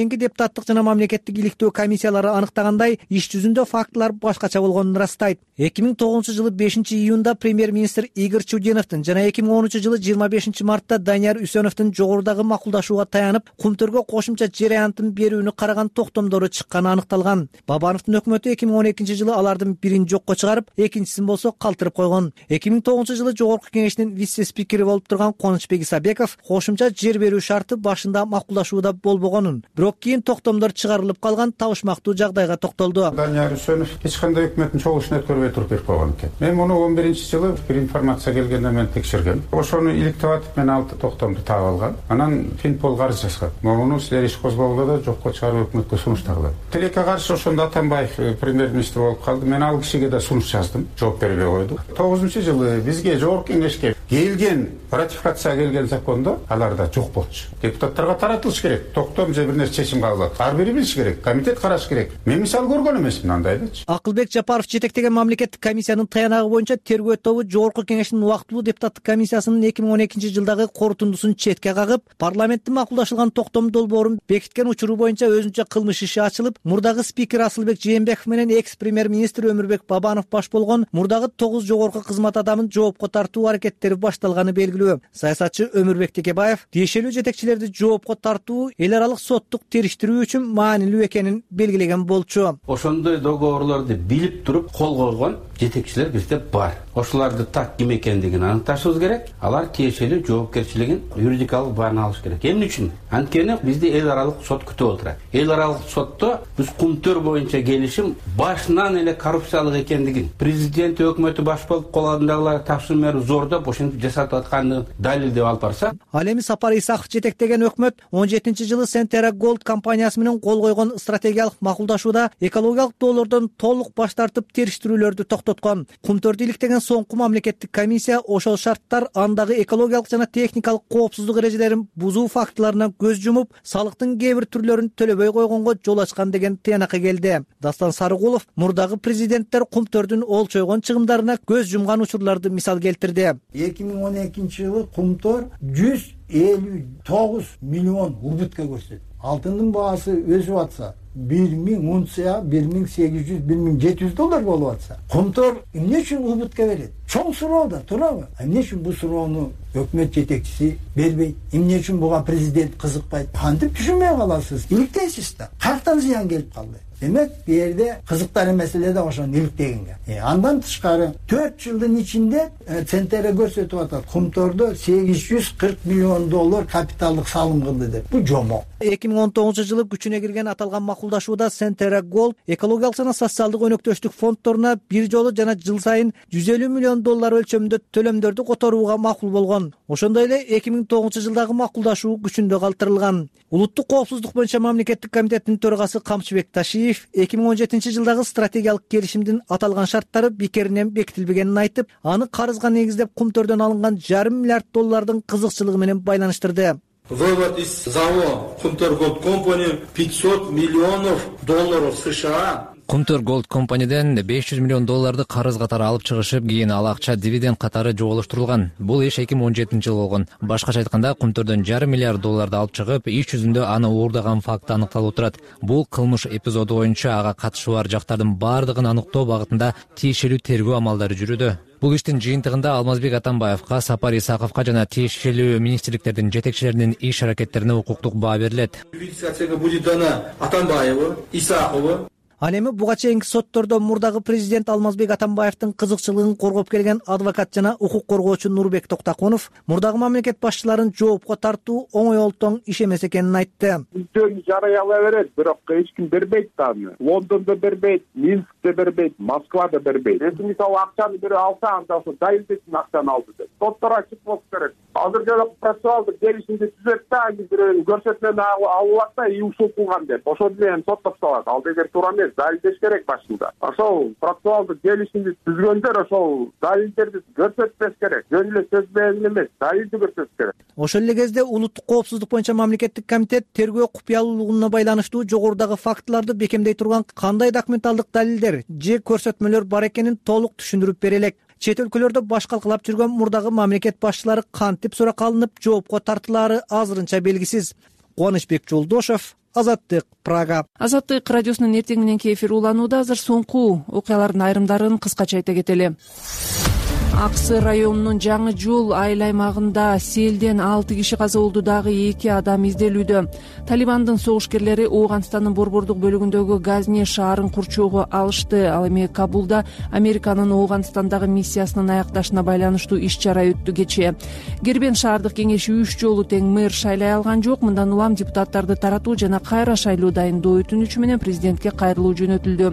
кийинки депутаттык жана мамлекеттик иликтөө комиссиялары аныктагандай, иш жүзүндө фактылар башкача болгонун ырастайт. эки миң тогузунчу жылы бешинчи июнда премьер-министр Игорь Чудиновдун жана эки миң онунчу жылы жыйырма бешинчи мартта Данияр Үсөновдун жогорудагы макулдашууга таянып, Кумтөргө кошумча жер аянтын берүүнү караган токтомдору чыкканы аныкталган. Бабановдун өкмөтү эки миң он экинчи жылы алардын бирин жокко чыгарып, экинчисин болсо калтырып койгон. эки миң тогузунчу жылы жогорку кеңештин вице-спикери болуп турган Кубанычбек Исабеков кошумча жер берүү шарты башында макулдашууда болбогонун, бирок кийин токтомдор чыгарылып калган табышмактуу жагдайга токтолду. Данияр Үсөнов эч кандай өкмөттүн чогулушун өткөрбөй туруп берип койгон экен. Мен муну он биринчи жылы бир информация келгенде мен текшергем. Ошону иликтеп атып, мен алты токтомду таап алгам. Анан Финпол карыз жазган. Муну силер иш козгогула да жокко чыгарып өкмөткө сунуштагыла. Тилекке каршы ошондо Атамбаев премьер-министр болуп калды. Мен ал кишиге да сунуш жаздым. Жооп бербей койду. тогузунчу жылы бизге жогорку кеңешке келген, ратификацияга келген закондо аларда жок болчу. Депутаттарга таратылыш керек. Токтом же бир нерсе чечим кабыл алат. Ар бири билиш керек. Комитет караш керек. Мен мисал көргөн эмесмин андайдычы. Акылбек Жапаров жетектеген мамлекеттик комиссиянын таянагы боюнча тергөө тобу жогорку кеңештин убактылуу депутаттык комиссиясынын эки миң он экинчи жылдагы корутундусун четке кагып, парламенттин макулдашылган токтом долбоорун бекиткен учуру боюнча өзүнчө кылмыш иши ачылып, мурдагы спикер Асылбек Жээнбеков менен экс премьер-министр Өмүрбек Бабанов баш болгон мурдагы тогуз жогорку кызмат адамын жоопко тартуу аракеттери башталганы белгилүү. Саясатчы Өмүрбек Текебаев тиешелүү жетекчилерди жоопко тартуу эл аралык соттук териштирүү үчүн маанилүү экенин белгилеген болчу. Ошондой договорлорду билип туруп кол койгон жетекчилер бизде бар. Ошоларды так ким экендигин аныкташыбыз керек. Алар тиешелүү жоопкерчилигин юридикалык бааны алыш керек. Эмне үчүн? Анткени бизди эл аралык сот күтүп отурат. Эл аралык сотто биз Кумтөр боюнча келишим башынан эле коррупциялык экендигин, президент өкмөтү баш болуп калгандагылар тапшырмалары зордоп ошентип жасап атканын далилдеп алып барса. Ал эми Сапар Исаков жетектеген өкмөт он жетинчи жылы Сентера Голд компаниясы менен кол койгон стратегиялык макулдашууда экологиялык доолордон толук баш тартып териштирүүлөрдү токтоткон. Кумтөрдү иликтеген соңку мамлекеттик комиссия ошол шарттар андагы экологиялык жана техникалык коопсуздук эрежелерин бузуу фактыларына көз жумуп, салыктын кээ бир түрлөрүн төлөбөй койгонго жол ачкан деген тыянакка келди. Дастан Сарыгулов мурдагы президенттер Кумтөрдүн олчойгон чыгымдарына көз жумган учурларды мисал келтирди. эки миң он экинчи жылы Кумтөр жүз элүү тогуз миллион убытка көрсөттү. Алтындын баасы өсүп атса, бир миң унция бир миң сегиз жүз бир миң жети жүз доллар болуп атса, Кумтөр эмне үчүн убытка берет? Чоң суроо да турабы? Эмне үчүн бул суроону өкмөт жетекчиси бербейт? Эмне үчүн буга президент кызыкпайт? Кантип түшүнбөй каласыз? Иликтейсиз да. Каяктан зыян келип калды? Демек, бу жерде кызыктар эмеселе да ошону иликтегенге. Э, андан тышкары төрт жылдын ичинде Центера көрсөтүп атат. Кумтөрдө сегиз жүз кырк миллион доллар капиталдык салым кылды деп. Бу жомок. эки миң он тогузунчу жылы күчүнө кирген аталган макулдашууда Сентера Голд экологиялык жана социалдык өнөктөштүк фонддоруна бир жолу жана жыл сайын жүз элүү миллион доллар өлчөмүндө төлөмдөрдү которууга макул болгон. Ошондой эле эки миң тогузунчу жылдагы макулдашуу күчүндө калтырылган. Улуттук коопсуздук боюнча мамлекеттик комитеттин төрагасы Камчыбек Ташиев эки миң он жетинчи жылдагы стратегиялык келишимдин аталган шарттары бекеринен бекитилбегенин айтып, аны карызга негиздеп Кумтөрдөн алынган жарым миллиард доллардын кызыкчылыгы менен байланыштырды. Вывод из ЗАО Кумтөр Голд Компани пятьсот миллионов долларов США. Кумтөр Голд компаниден беш жүз миллион долларды карыз катары алып чыгышып, кийин ал акча дивиденд катары жоголуштурулган. Бул иш эки миң он жетинчи жылы болгон. Башкача айтканда, Кумтөрдөн жарым миллиард долларды алып чыгып, иш жүзүндө аны уурдаган факты аныкталып турат. Бул кылмыш эпизоду боюнча ага катышы бар жактардын бардыгын аныктоо багытында тиешелүү тергөө амалдары жүрүүдө. Бул иштин жыйынтыгында Алмазбек Атамбаевка, Сапар Исаковго жана тиешелүү министрликтердин жетекчилеринин иш аракеттерине укуктук баа берилет. Юрисдикцияга будет дана Атамбаеву, Исакову. Ал эми буга чейинки соттордо мурдагы президент Алмазбек Атамбаевдин кызыкчылыгын коргоп келген адвокат жана укук коргоочу Нурбек Токтакунов мурдагы мамлекет башчыларын жоопко тартуу оңой олтоң иш эмес экенин айтты. Өздөрү жарыялай берет, бирок эч ким бербейт да аны. Лондондо бербейт, Минскте бербейт, Москвада бербейт. Эми мисалы акчаны бири алса, анда ошо дайылдейтин акчаны алды деп. Соттор ачык болуш керек. Азыр жана процессуалдык келишимди түзөт да, бирөөнүн көрсөтмөнү алып да, и ушул кылган деп. Ошол менен соттоп салат. Ал дегер туура эмес. Далилдеш керек башында. Ошол процессуалдык келишимди түзгөндөр ошол далилдерди көрсөтпөш керек. Жөн эле сөз менен эмес, далилди көрсөтүш керек. Ошол эле кезде улуттук коопсуздук боюнча мамлекеттик комитет тергөө купуялуулугуна байланыштуу жогорудагы фактыларды бекемдей турган кандай документалдык далилдер же көрсөтмөлөр бар экенин толук түшүндүрүп бере элек. Чет өлкөлөрдө баш калкалап жүргөн мурдагы мамлекет башчылары кантип суракка алынып жоопко тартылаары азырынча белгисиз. Кубанычбек Жолдошов, Азаттык, Прага. Азаттык радиосунун эртең мененки эфири уланууда. Азыр соңку окуялардын айрымдарын кыскача айта кетели. Аксы районунун Жаңы Жол айыл аймагында селден алты киши каза болду, дагы эки адам изделүүдө. Талибандын согушкерлери Ооганстандын борбордук бөлүгүндөгү Газни шаарын курчоого алышты. Ал эми Кабулда Американын Ооганстандагы миссиясынын аякташына байланыштуу иш чара өттү кечээ. Гербен шаардык кеңеши үч жолу тең мэр шайлай алган жок. Мындан улам депутаттарды таратуу жана кайра шайлоо дайындоо өтүнүчү менен президентке кайрылуу жөнөтүлдү.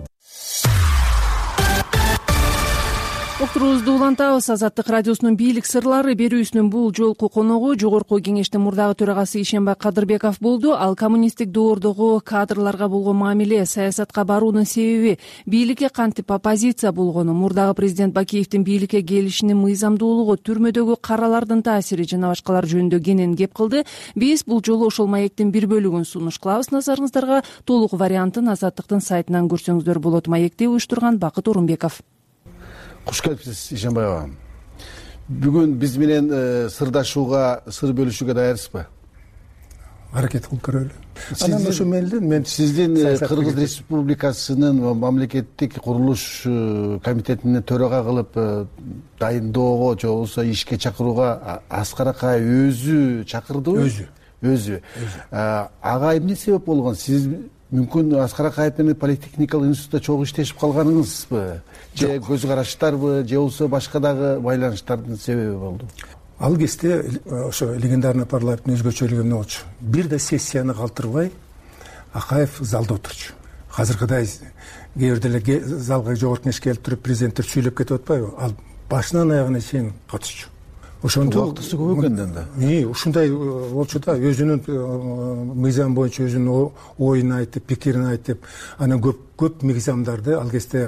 Окуруубузду улантабыз. Азаттык радиосунун бийлик сырлары берүүсүнүн бул жолку коногу Жогорку Кеңештин мурдагы төрагасы Ишенбай Кадырбеков болду. Ал коммунисттик доордогу кадрларга болгон мамиле, саясатка баруунун себеби, бийликке кантип оппозиция болгону, мурдагы президент Бакиевдин бийликке келишинин мыйзамдуулугу, түрмөдөгү каралардын таасири жана башкалар жөнүндө кенен кеп кылды. Биз бул жолу ошол маектин бир бөлүгүн сунуш кылабыз. Назарыңыздарга толук вариантын Азаттыктын сайтынан көрсөңүздөр болот. Маекти уюштурган Бакыт Орунбеков. Куш келипсиз Ишенбай ага. Бүгүн биз менен сырдашууга, сыр бөлүшүүгө даярсызбы? Аракет кылып көрөлү. Анан ошо менен мен сиздин Кыргыз Республикасынын мамлекеттик курулуш комитетине төрага кылып дайындоого же болбосо ишке чакырууга Аскар Акаев өзү чакырдыбы? Өзү. Өзү. Ага эмне себеп болгон? Сиз мүмкүн Аскар Акаев менен Политехникалык институтта чогуу иштешип калганыңызбы? Же көз караштарбы, же болбосо башка дагы байланыштардын себеби болду? Ал кезде ошо легендарный парламенттин өзгөчөлүгү эмне болчу? Бир да сессияны калтырбай Акаев залда отурчу. Азыркыдай кээ бирде эле залга жогорку кеңешке келип туруп президенттер сүйлөп кетип атпайбы? Ал башынан аягына чейин катышчу. Ошондо убактысы көп экенден да. И ушундай болчу да, өзүнүн мыйзам боюнча өзүнүн оюн айтып, пикирин айтып, анан көп көп мыйзамдарды ал кезде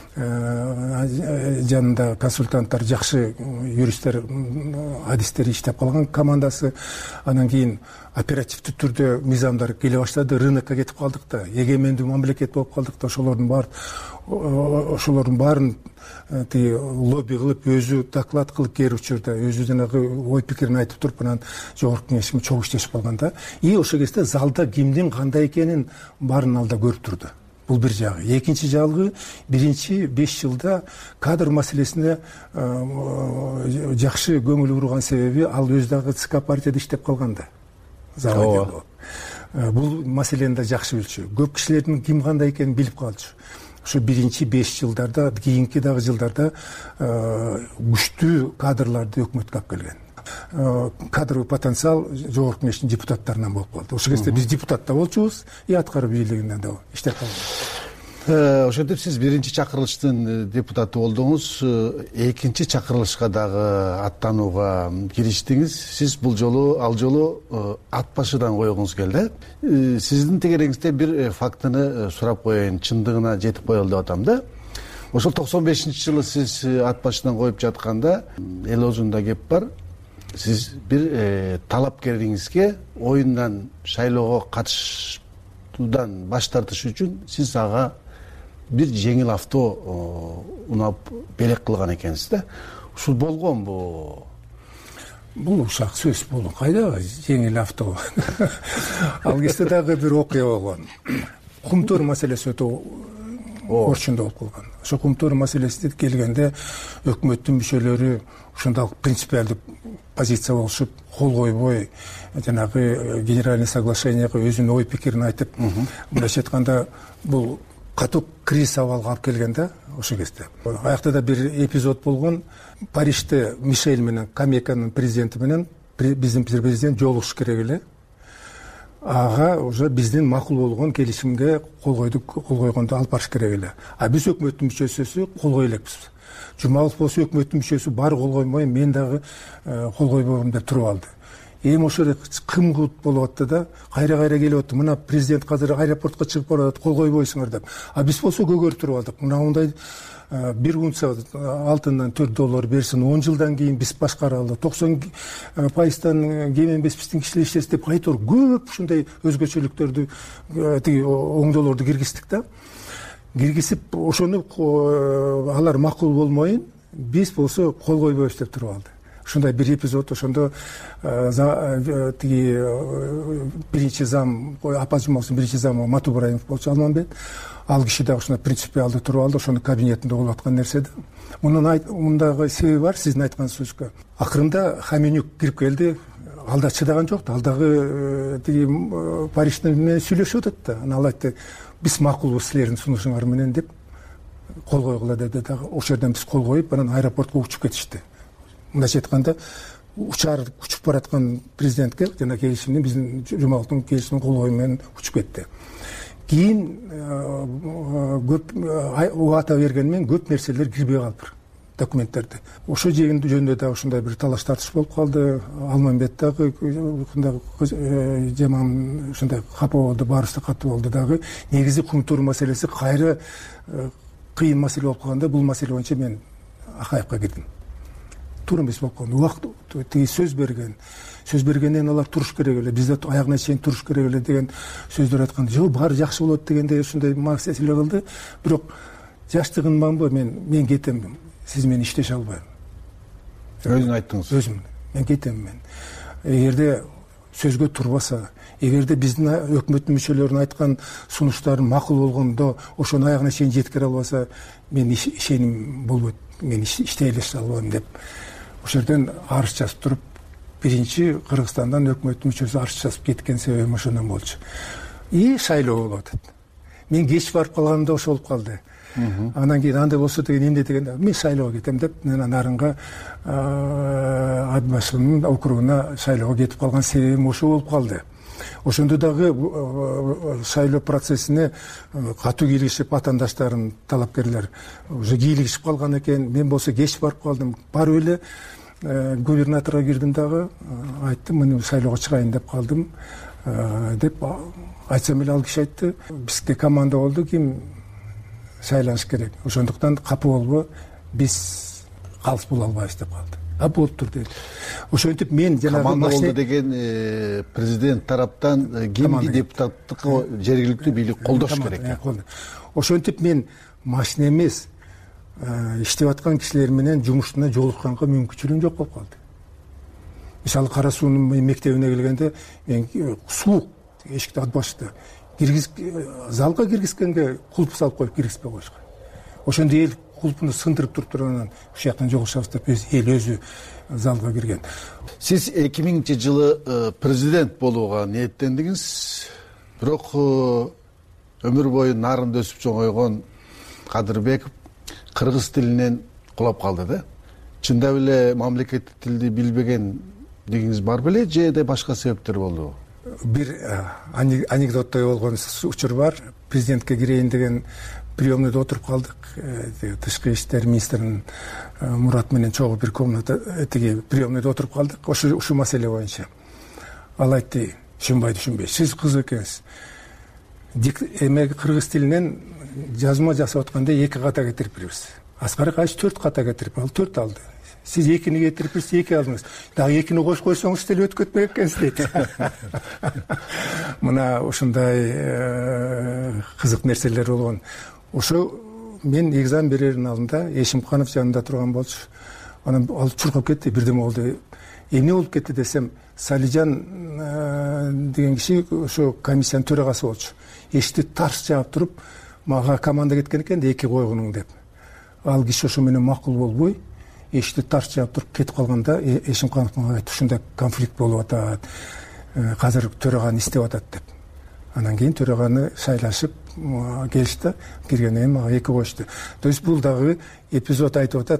жанында консультанттар, жакшы юристтер, адистер иштеп калган командасы. Анан кийин оперативдүү түрдө мыйзамдар келе баштады, рынокко кетип калдык да, эгемендүү мамлекет болуп калдык да. Ошолордун баарын ошолордун баарын тиги лобби кылып, өзү доклад кылып, кээ бир учурда өзү жанагы ой пикирин айтып туруп, анан жогорку кеңешке чогуу иштешип калган да. И ошол кезде залда кимдин кандай экенин баарын алда көрүп турду. Бул бир жагы. Экинчи жагы, биринчи беш жылда кадр маселесине жакшы көңүл бурган себеби, ал өзү дагы ЦК партияда иштеп калган да. Бул маселени да жакшы билчү. Көп кишилердин ким кандай экенин билип калчу. Ошо биринчи беш жылдарда, кийинки дагы жылдарда күчтүү кадрларды өкмөткө алып келген. Кадровый потенциал жогорку кеңештин депутаттарынан болуп калды. Ошол кезде биз депутат да болчубуз, и аткаруу бийлигинен да иштеп калдык. Ошентип сиз биринчи чакырылыштын депутаты болдуңуз, экинчи чакырылышка дагы аттанууга кириштиңиз. Сиз бул жолу, ал жолу ат башыдан койгуңуз келди. Сиздин тегереңизде бир фактыны сурап коеюн, чындыгына жетип коелу деп атам да. Ошол токсон бешинчи жылы сиз ат башыдан коюп жатканда, эл оозунда кеп бар. Сиз бир талапкериңизге оюндан шайлоого катышуудан баш тартыш үчүн сиз ага бир жеңил авто унап белек кылган экенсиз да. Ушул болгонбу? Бул ушак сөз болгон. Кайда жеңил авто? Ал кезде дагы бир окуя болгон. Кумтөр маселеси өтө орчунда болуп калган. Ошо кумтөр маселеси келгенде өкмөттүн мүчөлөрү ушундак принципиалдуу позиция болушуп, кол койбой, жанагы генеральный соглашениеге өзүнүн ой пикирин айтып, мындайча айтканда, бул катуу кризис абалга алып келген да, ошол кезде. Аякта да бир эпизод болгон. Парижде Мишель менен, Камеканын президенти менен биздин президент жолугуш керек эле. Ага уже биздин макул болгон келишимге кол койдук, кол койгондо алып барыш керек эле. А биз өкмөттүн мүчөсү кол кое элекпиз. Жумабеков болсо өкмөттүн мүчөсү бар кол коймой, мен дагы кол койбойм деп туруп алды. Эми ошол кым болуп атты да, кайра-кайра келип атты. Мына президент азыр аэропортко чыгып барат, кол койбойсуңар деп. А биз болсо көгөрүп туруп алдык. Мына мындай бир унция алтындан төрт доллар берсин, он жылдан кийин биз башкаралы, токсон пайыздан кем эмес биздин кишилер иштесе деп кайтор көп ушундай өзгөчөлүктөрдү, тиги оңдоолорду киргиздик да. Киргизип, ошону алар макул болмойын, биз болсо кол койбойбуз деп туруп алды. ушундай бир эпизод ошондо тиги биринчи зам апа жумовдун биринчи замы Мату Ибраимов болчу, Алмамбет. Ал киши дагы ушундай принципиалдуу туруп алды, ошонун кабинетинде болуп аткан нерсе да. Мунун мындагы себеби бар, сиздин айткан сөзгө. Акырында Хаменюк кирип келди, ал да чыдаган жок да, ал дагы тиги Парижден менен сүйлөшүп атат да. Анан ал айтты, биз макулбуз силердин сунушуңар менен деп кол койгула деди дагы. Ошол жерден биз кол коюп, анан аэропортко учуп кетишти. Мындайча айтканда, учар учуп бараткан президентке жана келишимдин биздин Жумаловдун келишимине кол коюу менен учуп кетти. Кийин көп убата бергени менен көп нерселер кирбей калыптыр документтерде. Ошол жөнүндө дагы ушундай бир талаш тартыш болуп калды. Алмамбет дагы жаман ушундай капа болду, баарыбыз да катуу болду дагы. Негизи кумтур маселеси кайра кыйын маселе болуп калганда бул маселе боюнча мен Акаевка кирдим. Туура эмес болуп калды. Убакыт тиги сөз берген. Сөз бергенден алар туруш керек эле, биз да аягына чейин туруш керек эле деген сөздөр айткан. Жок, баары жакшы болот дегенде ушундай маселе кылды. Бирок жаштыгымбанбы, мен мен кетем. Сиз менен иштеше албайм. Өзүң айттыңыз. Өзүм. Мен кетем мен. Эгерде сөзгө турбаса, эгерде биздин өкмөттүн мүчөлөрүнүн айткан сунуштары макул болгондо ошону аягына чейин жеткире албаса, мен ишеним болбойт. Мен иштей эле албайм деп. Ошол жерден арыз жазып туруп, биринчи Кыргызстандан өкмөттүн мүчөсү арыз жазып кеткен себебим ошондон болчу. И шайлоо болуп атат. Мен кеч барып калганымда ошо болуп калды. Анан кийин андай болсо деген эмне дегенде мен шайлоого кетем деп, мен нарынга Атбашынын округуна шайлоого кетип калган себебим ошо болуп калды. Ошондо дагы шайлоо процессине катуу кийлигишип, атаандаштарым, талапкерлер уже кийлигишип калган экен. Мен болсо кеч барып калдым. Барып эле губернаторго кирдим дагы, айттым, мен шайлоого чыгайын деп калдым деп айтсам эле ал киши айтты, бизге команда болду, ким шайланыш керек. Ошондуктан капы болбо, биз калыс боло албайбыз деп калды. А болуптур деди. Ошентип мен жанагы команда болду деген президент тараптан кимди депутаттыкка жергиликтүү бийлик колдош керек. Ошентип мен машина эмес, иштеп аткан кишилер менен жумушуна жолукканга мүмкүнчүлүгүм жок болуп калды. Мисалы Кара суунун мектебине келгенде мен суук эшикти Атбашта киргиз залга киргизгенге кулп салып коюп киргизбей коюшкан. Ошондо эл кулпуну сындырып туруптур, анан ушул жактан жолугушабыз деп эл өзү залга кирген. Сиз эки миңинчи жылы президент болууга ниеттендиңиз, бирок өмүр бою нарында өсүп чоңойгон Кадырбеков кыргыз тилинен кулап калды да. Чындап эле мамлекеттик тилди билбегендигиңиз бар беле же башка себептер болдубу? Бир анекдоттой болгон учур бар. Президентке кирейин деген приемныйда отуруп калдык. Тышкы иштер министринин Мурат менен чогуу бир комната тиги приемныйда отуруп калдык. Ошо ушул маселе боюнча. Ал айтты, түшүнбөй түшүнбөй. Сиз кыз экенсиз. Эме кыргыз тилинен жазма жасап атканда эки ката кетирип беребиз. Аскар Акаевич төрт ката кетирип, ал төрт алды. Сиз экини кетирип берсиз, эки алдыңыз. Дагы экини коюп койсоңуз тил өтүп кетпек экенсиз дейт. Мына ушундай кызык нерселер болгон. Ошо мен экзамен берердин алдында Эшимканов жанында турган болчу. Анан ал чуркап кетти, бирдеме болду. Эмне болуп кетти десем, Салижан деген киши ошо комиссиянын төрагасы болчу. Эшикти тарс жаап туруп, мага команда кеткен экен да эки койгонуң деп. Ал киши ошо менен макул болбой, эшикти тарс жаап туруп кетип калганда Эшимканов мага айтты, ушундай конфликт болуп атат, азыр төраганы издеп атат деп. Анан кийин төраганы шайлашып келишти, киргенден мага эки коюшту. То есть бул дагы эпизод айтып атат,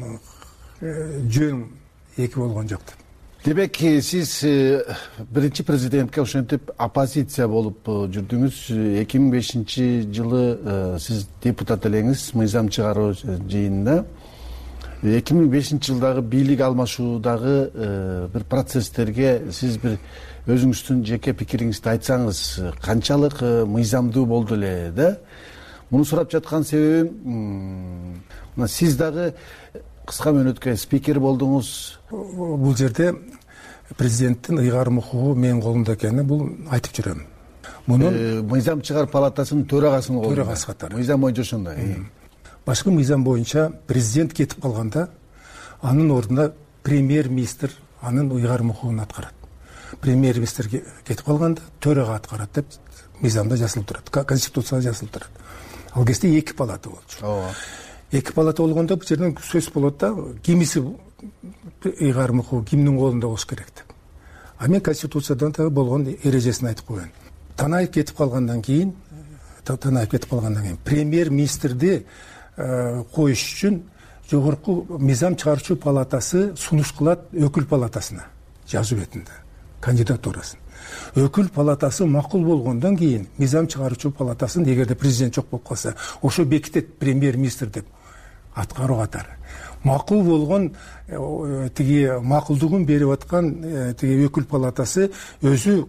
жөн эки болгон жок деп. Демек, сиз биринчи президентке ошентип оппозиция болуп жүрдүңүз. эки миң бешинчи жылы сиз депутат элеңиз мыйзам чыгаруу жыйынында. эки миң бешинчи жылдагы бийлик алмашуудагы бир процесстерге сиз бир өзүңүздүн жеке пикириңизди айтсаңыз, канчалык мыйзамдуу болду эле да? Муну сурап жаткан себебим, мына сиз дагы кыска мөөнөткө спикер болдуңуз. Бул жерде президенттин ыйгарым укугу менин колумда экени бул айтып жүрөм. Мунун мыйзам чыгар палатасынын төрагасынын колунда. Төрагасы катары. Мыйзам боюнча ошондой. Башкы мыйзам боюнча президент кетип калганда анын ордуна премьер министр анын ыйгарым укугун аткарат. Премьер министр кетип калганда төрага аткарат деп мыйзамда жазылып турат, конституцияда жазылып турат. Ал кезде эки палата болчу. Эки палата болгондо бул жерден сөз болот да, кимиси ыйгарым укугу кимдин колунда болуш керек деп. А мен конституциядан да болгон эрежесин айтып коеюн. Танаев кетип калгандан кийин, Танаев кетип калгандан кийин премьер министрди коюш үчүн жогорку мыйзам чыгаруучу палатасы сунуш кылат өкүл палатасына жазуу бетинде кандидатурасын. Өкүл палатасы макул болгондон кийин мыйзам чыгаруучу палатасын эгерде президент жок болуп калса, ошо бекитет премьер министр деп аткаруу катары. Макул болгон тиги макулдугун берип аткан тиги өкүл палатасы өзү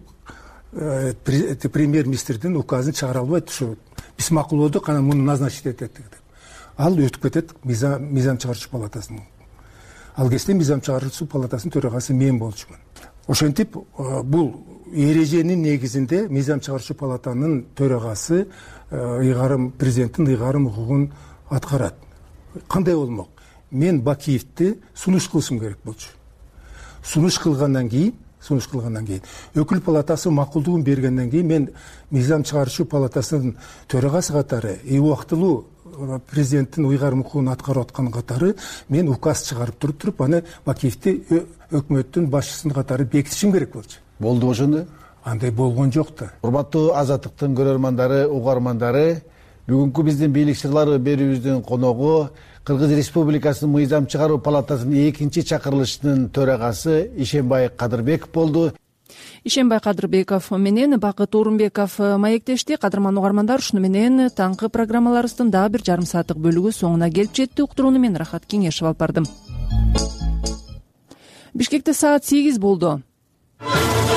премьер министрдин указын чыгара албайт. Ушу биз макулдодук, анан муну назначить этет деп. Ал өтүп кетет мыйзам мыйзам чыгаруучу палатасына. Ал кезде мыйзам чыгаруучу палатасынын төрагасы мен болчумун. Ошентип бул эреженин негизинде мыйзам чыгаруучу палатанын төрагасы ыйгарым президенттин ыйгарым укугун аткарат. Кандай болмок? Мен Бакиевди сунуш кылышым керек болчу. Сунуш кылгандан кийин, сунуш кылгандан кийин өкүл палатасы макулдугун бергенден кийин мен мыйзам чыгаруучу палатасынын төрагасы катары убактылуу президенттин ыйгарым укугун аткарып аткан катары мен указ чыгарып туруп туруп аны Бакиевди өкмөттүн башчысы катары бекитишим керек болчу. Болду ошондо? Андай болгон жок да. Урматтуу Азаттыктын көрөрмандары, угармандары, бүгүнкү биздин бийликчилар берүүбүздүн коногу Кыргыз Республикасынын мыйзам чыгаруу палатасынын экинчи чакырылышынын төрагасы Ишенбай Кадырбеков болду. Ишенбай Кадырбеков менен Бакыт Орунбеков маектешти. Кадырман угармандар, ушуну менен таңкы программаларыбыздын дагы бир жарым сааттык бөлүгү соңуна келип жетти. Уктурууну мен Рахат Кеңешев алып бардым. Бишкекте саат сегиз болду.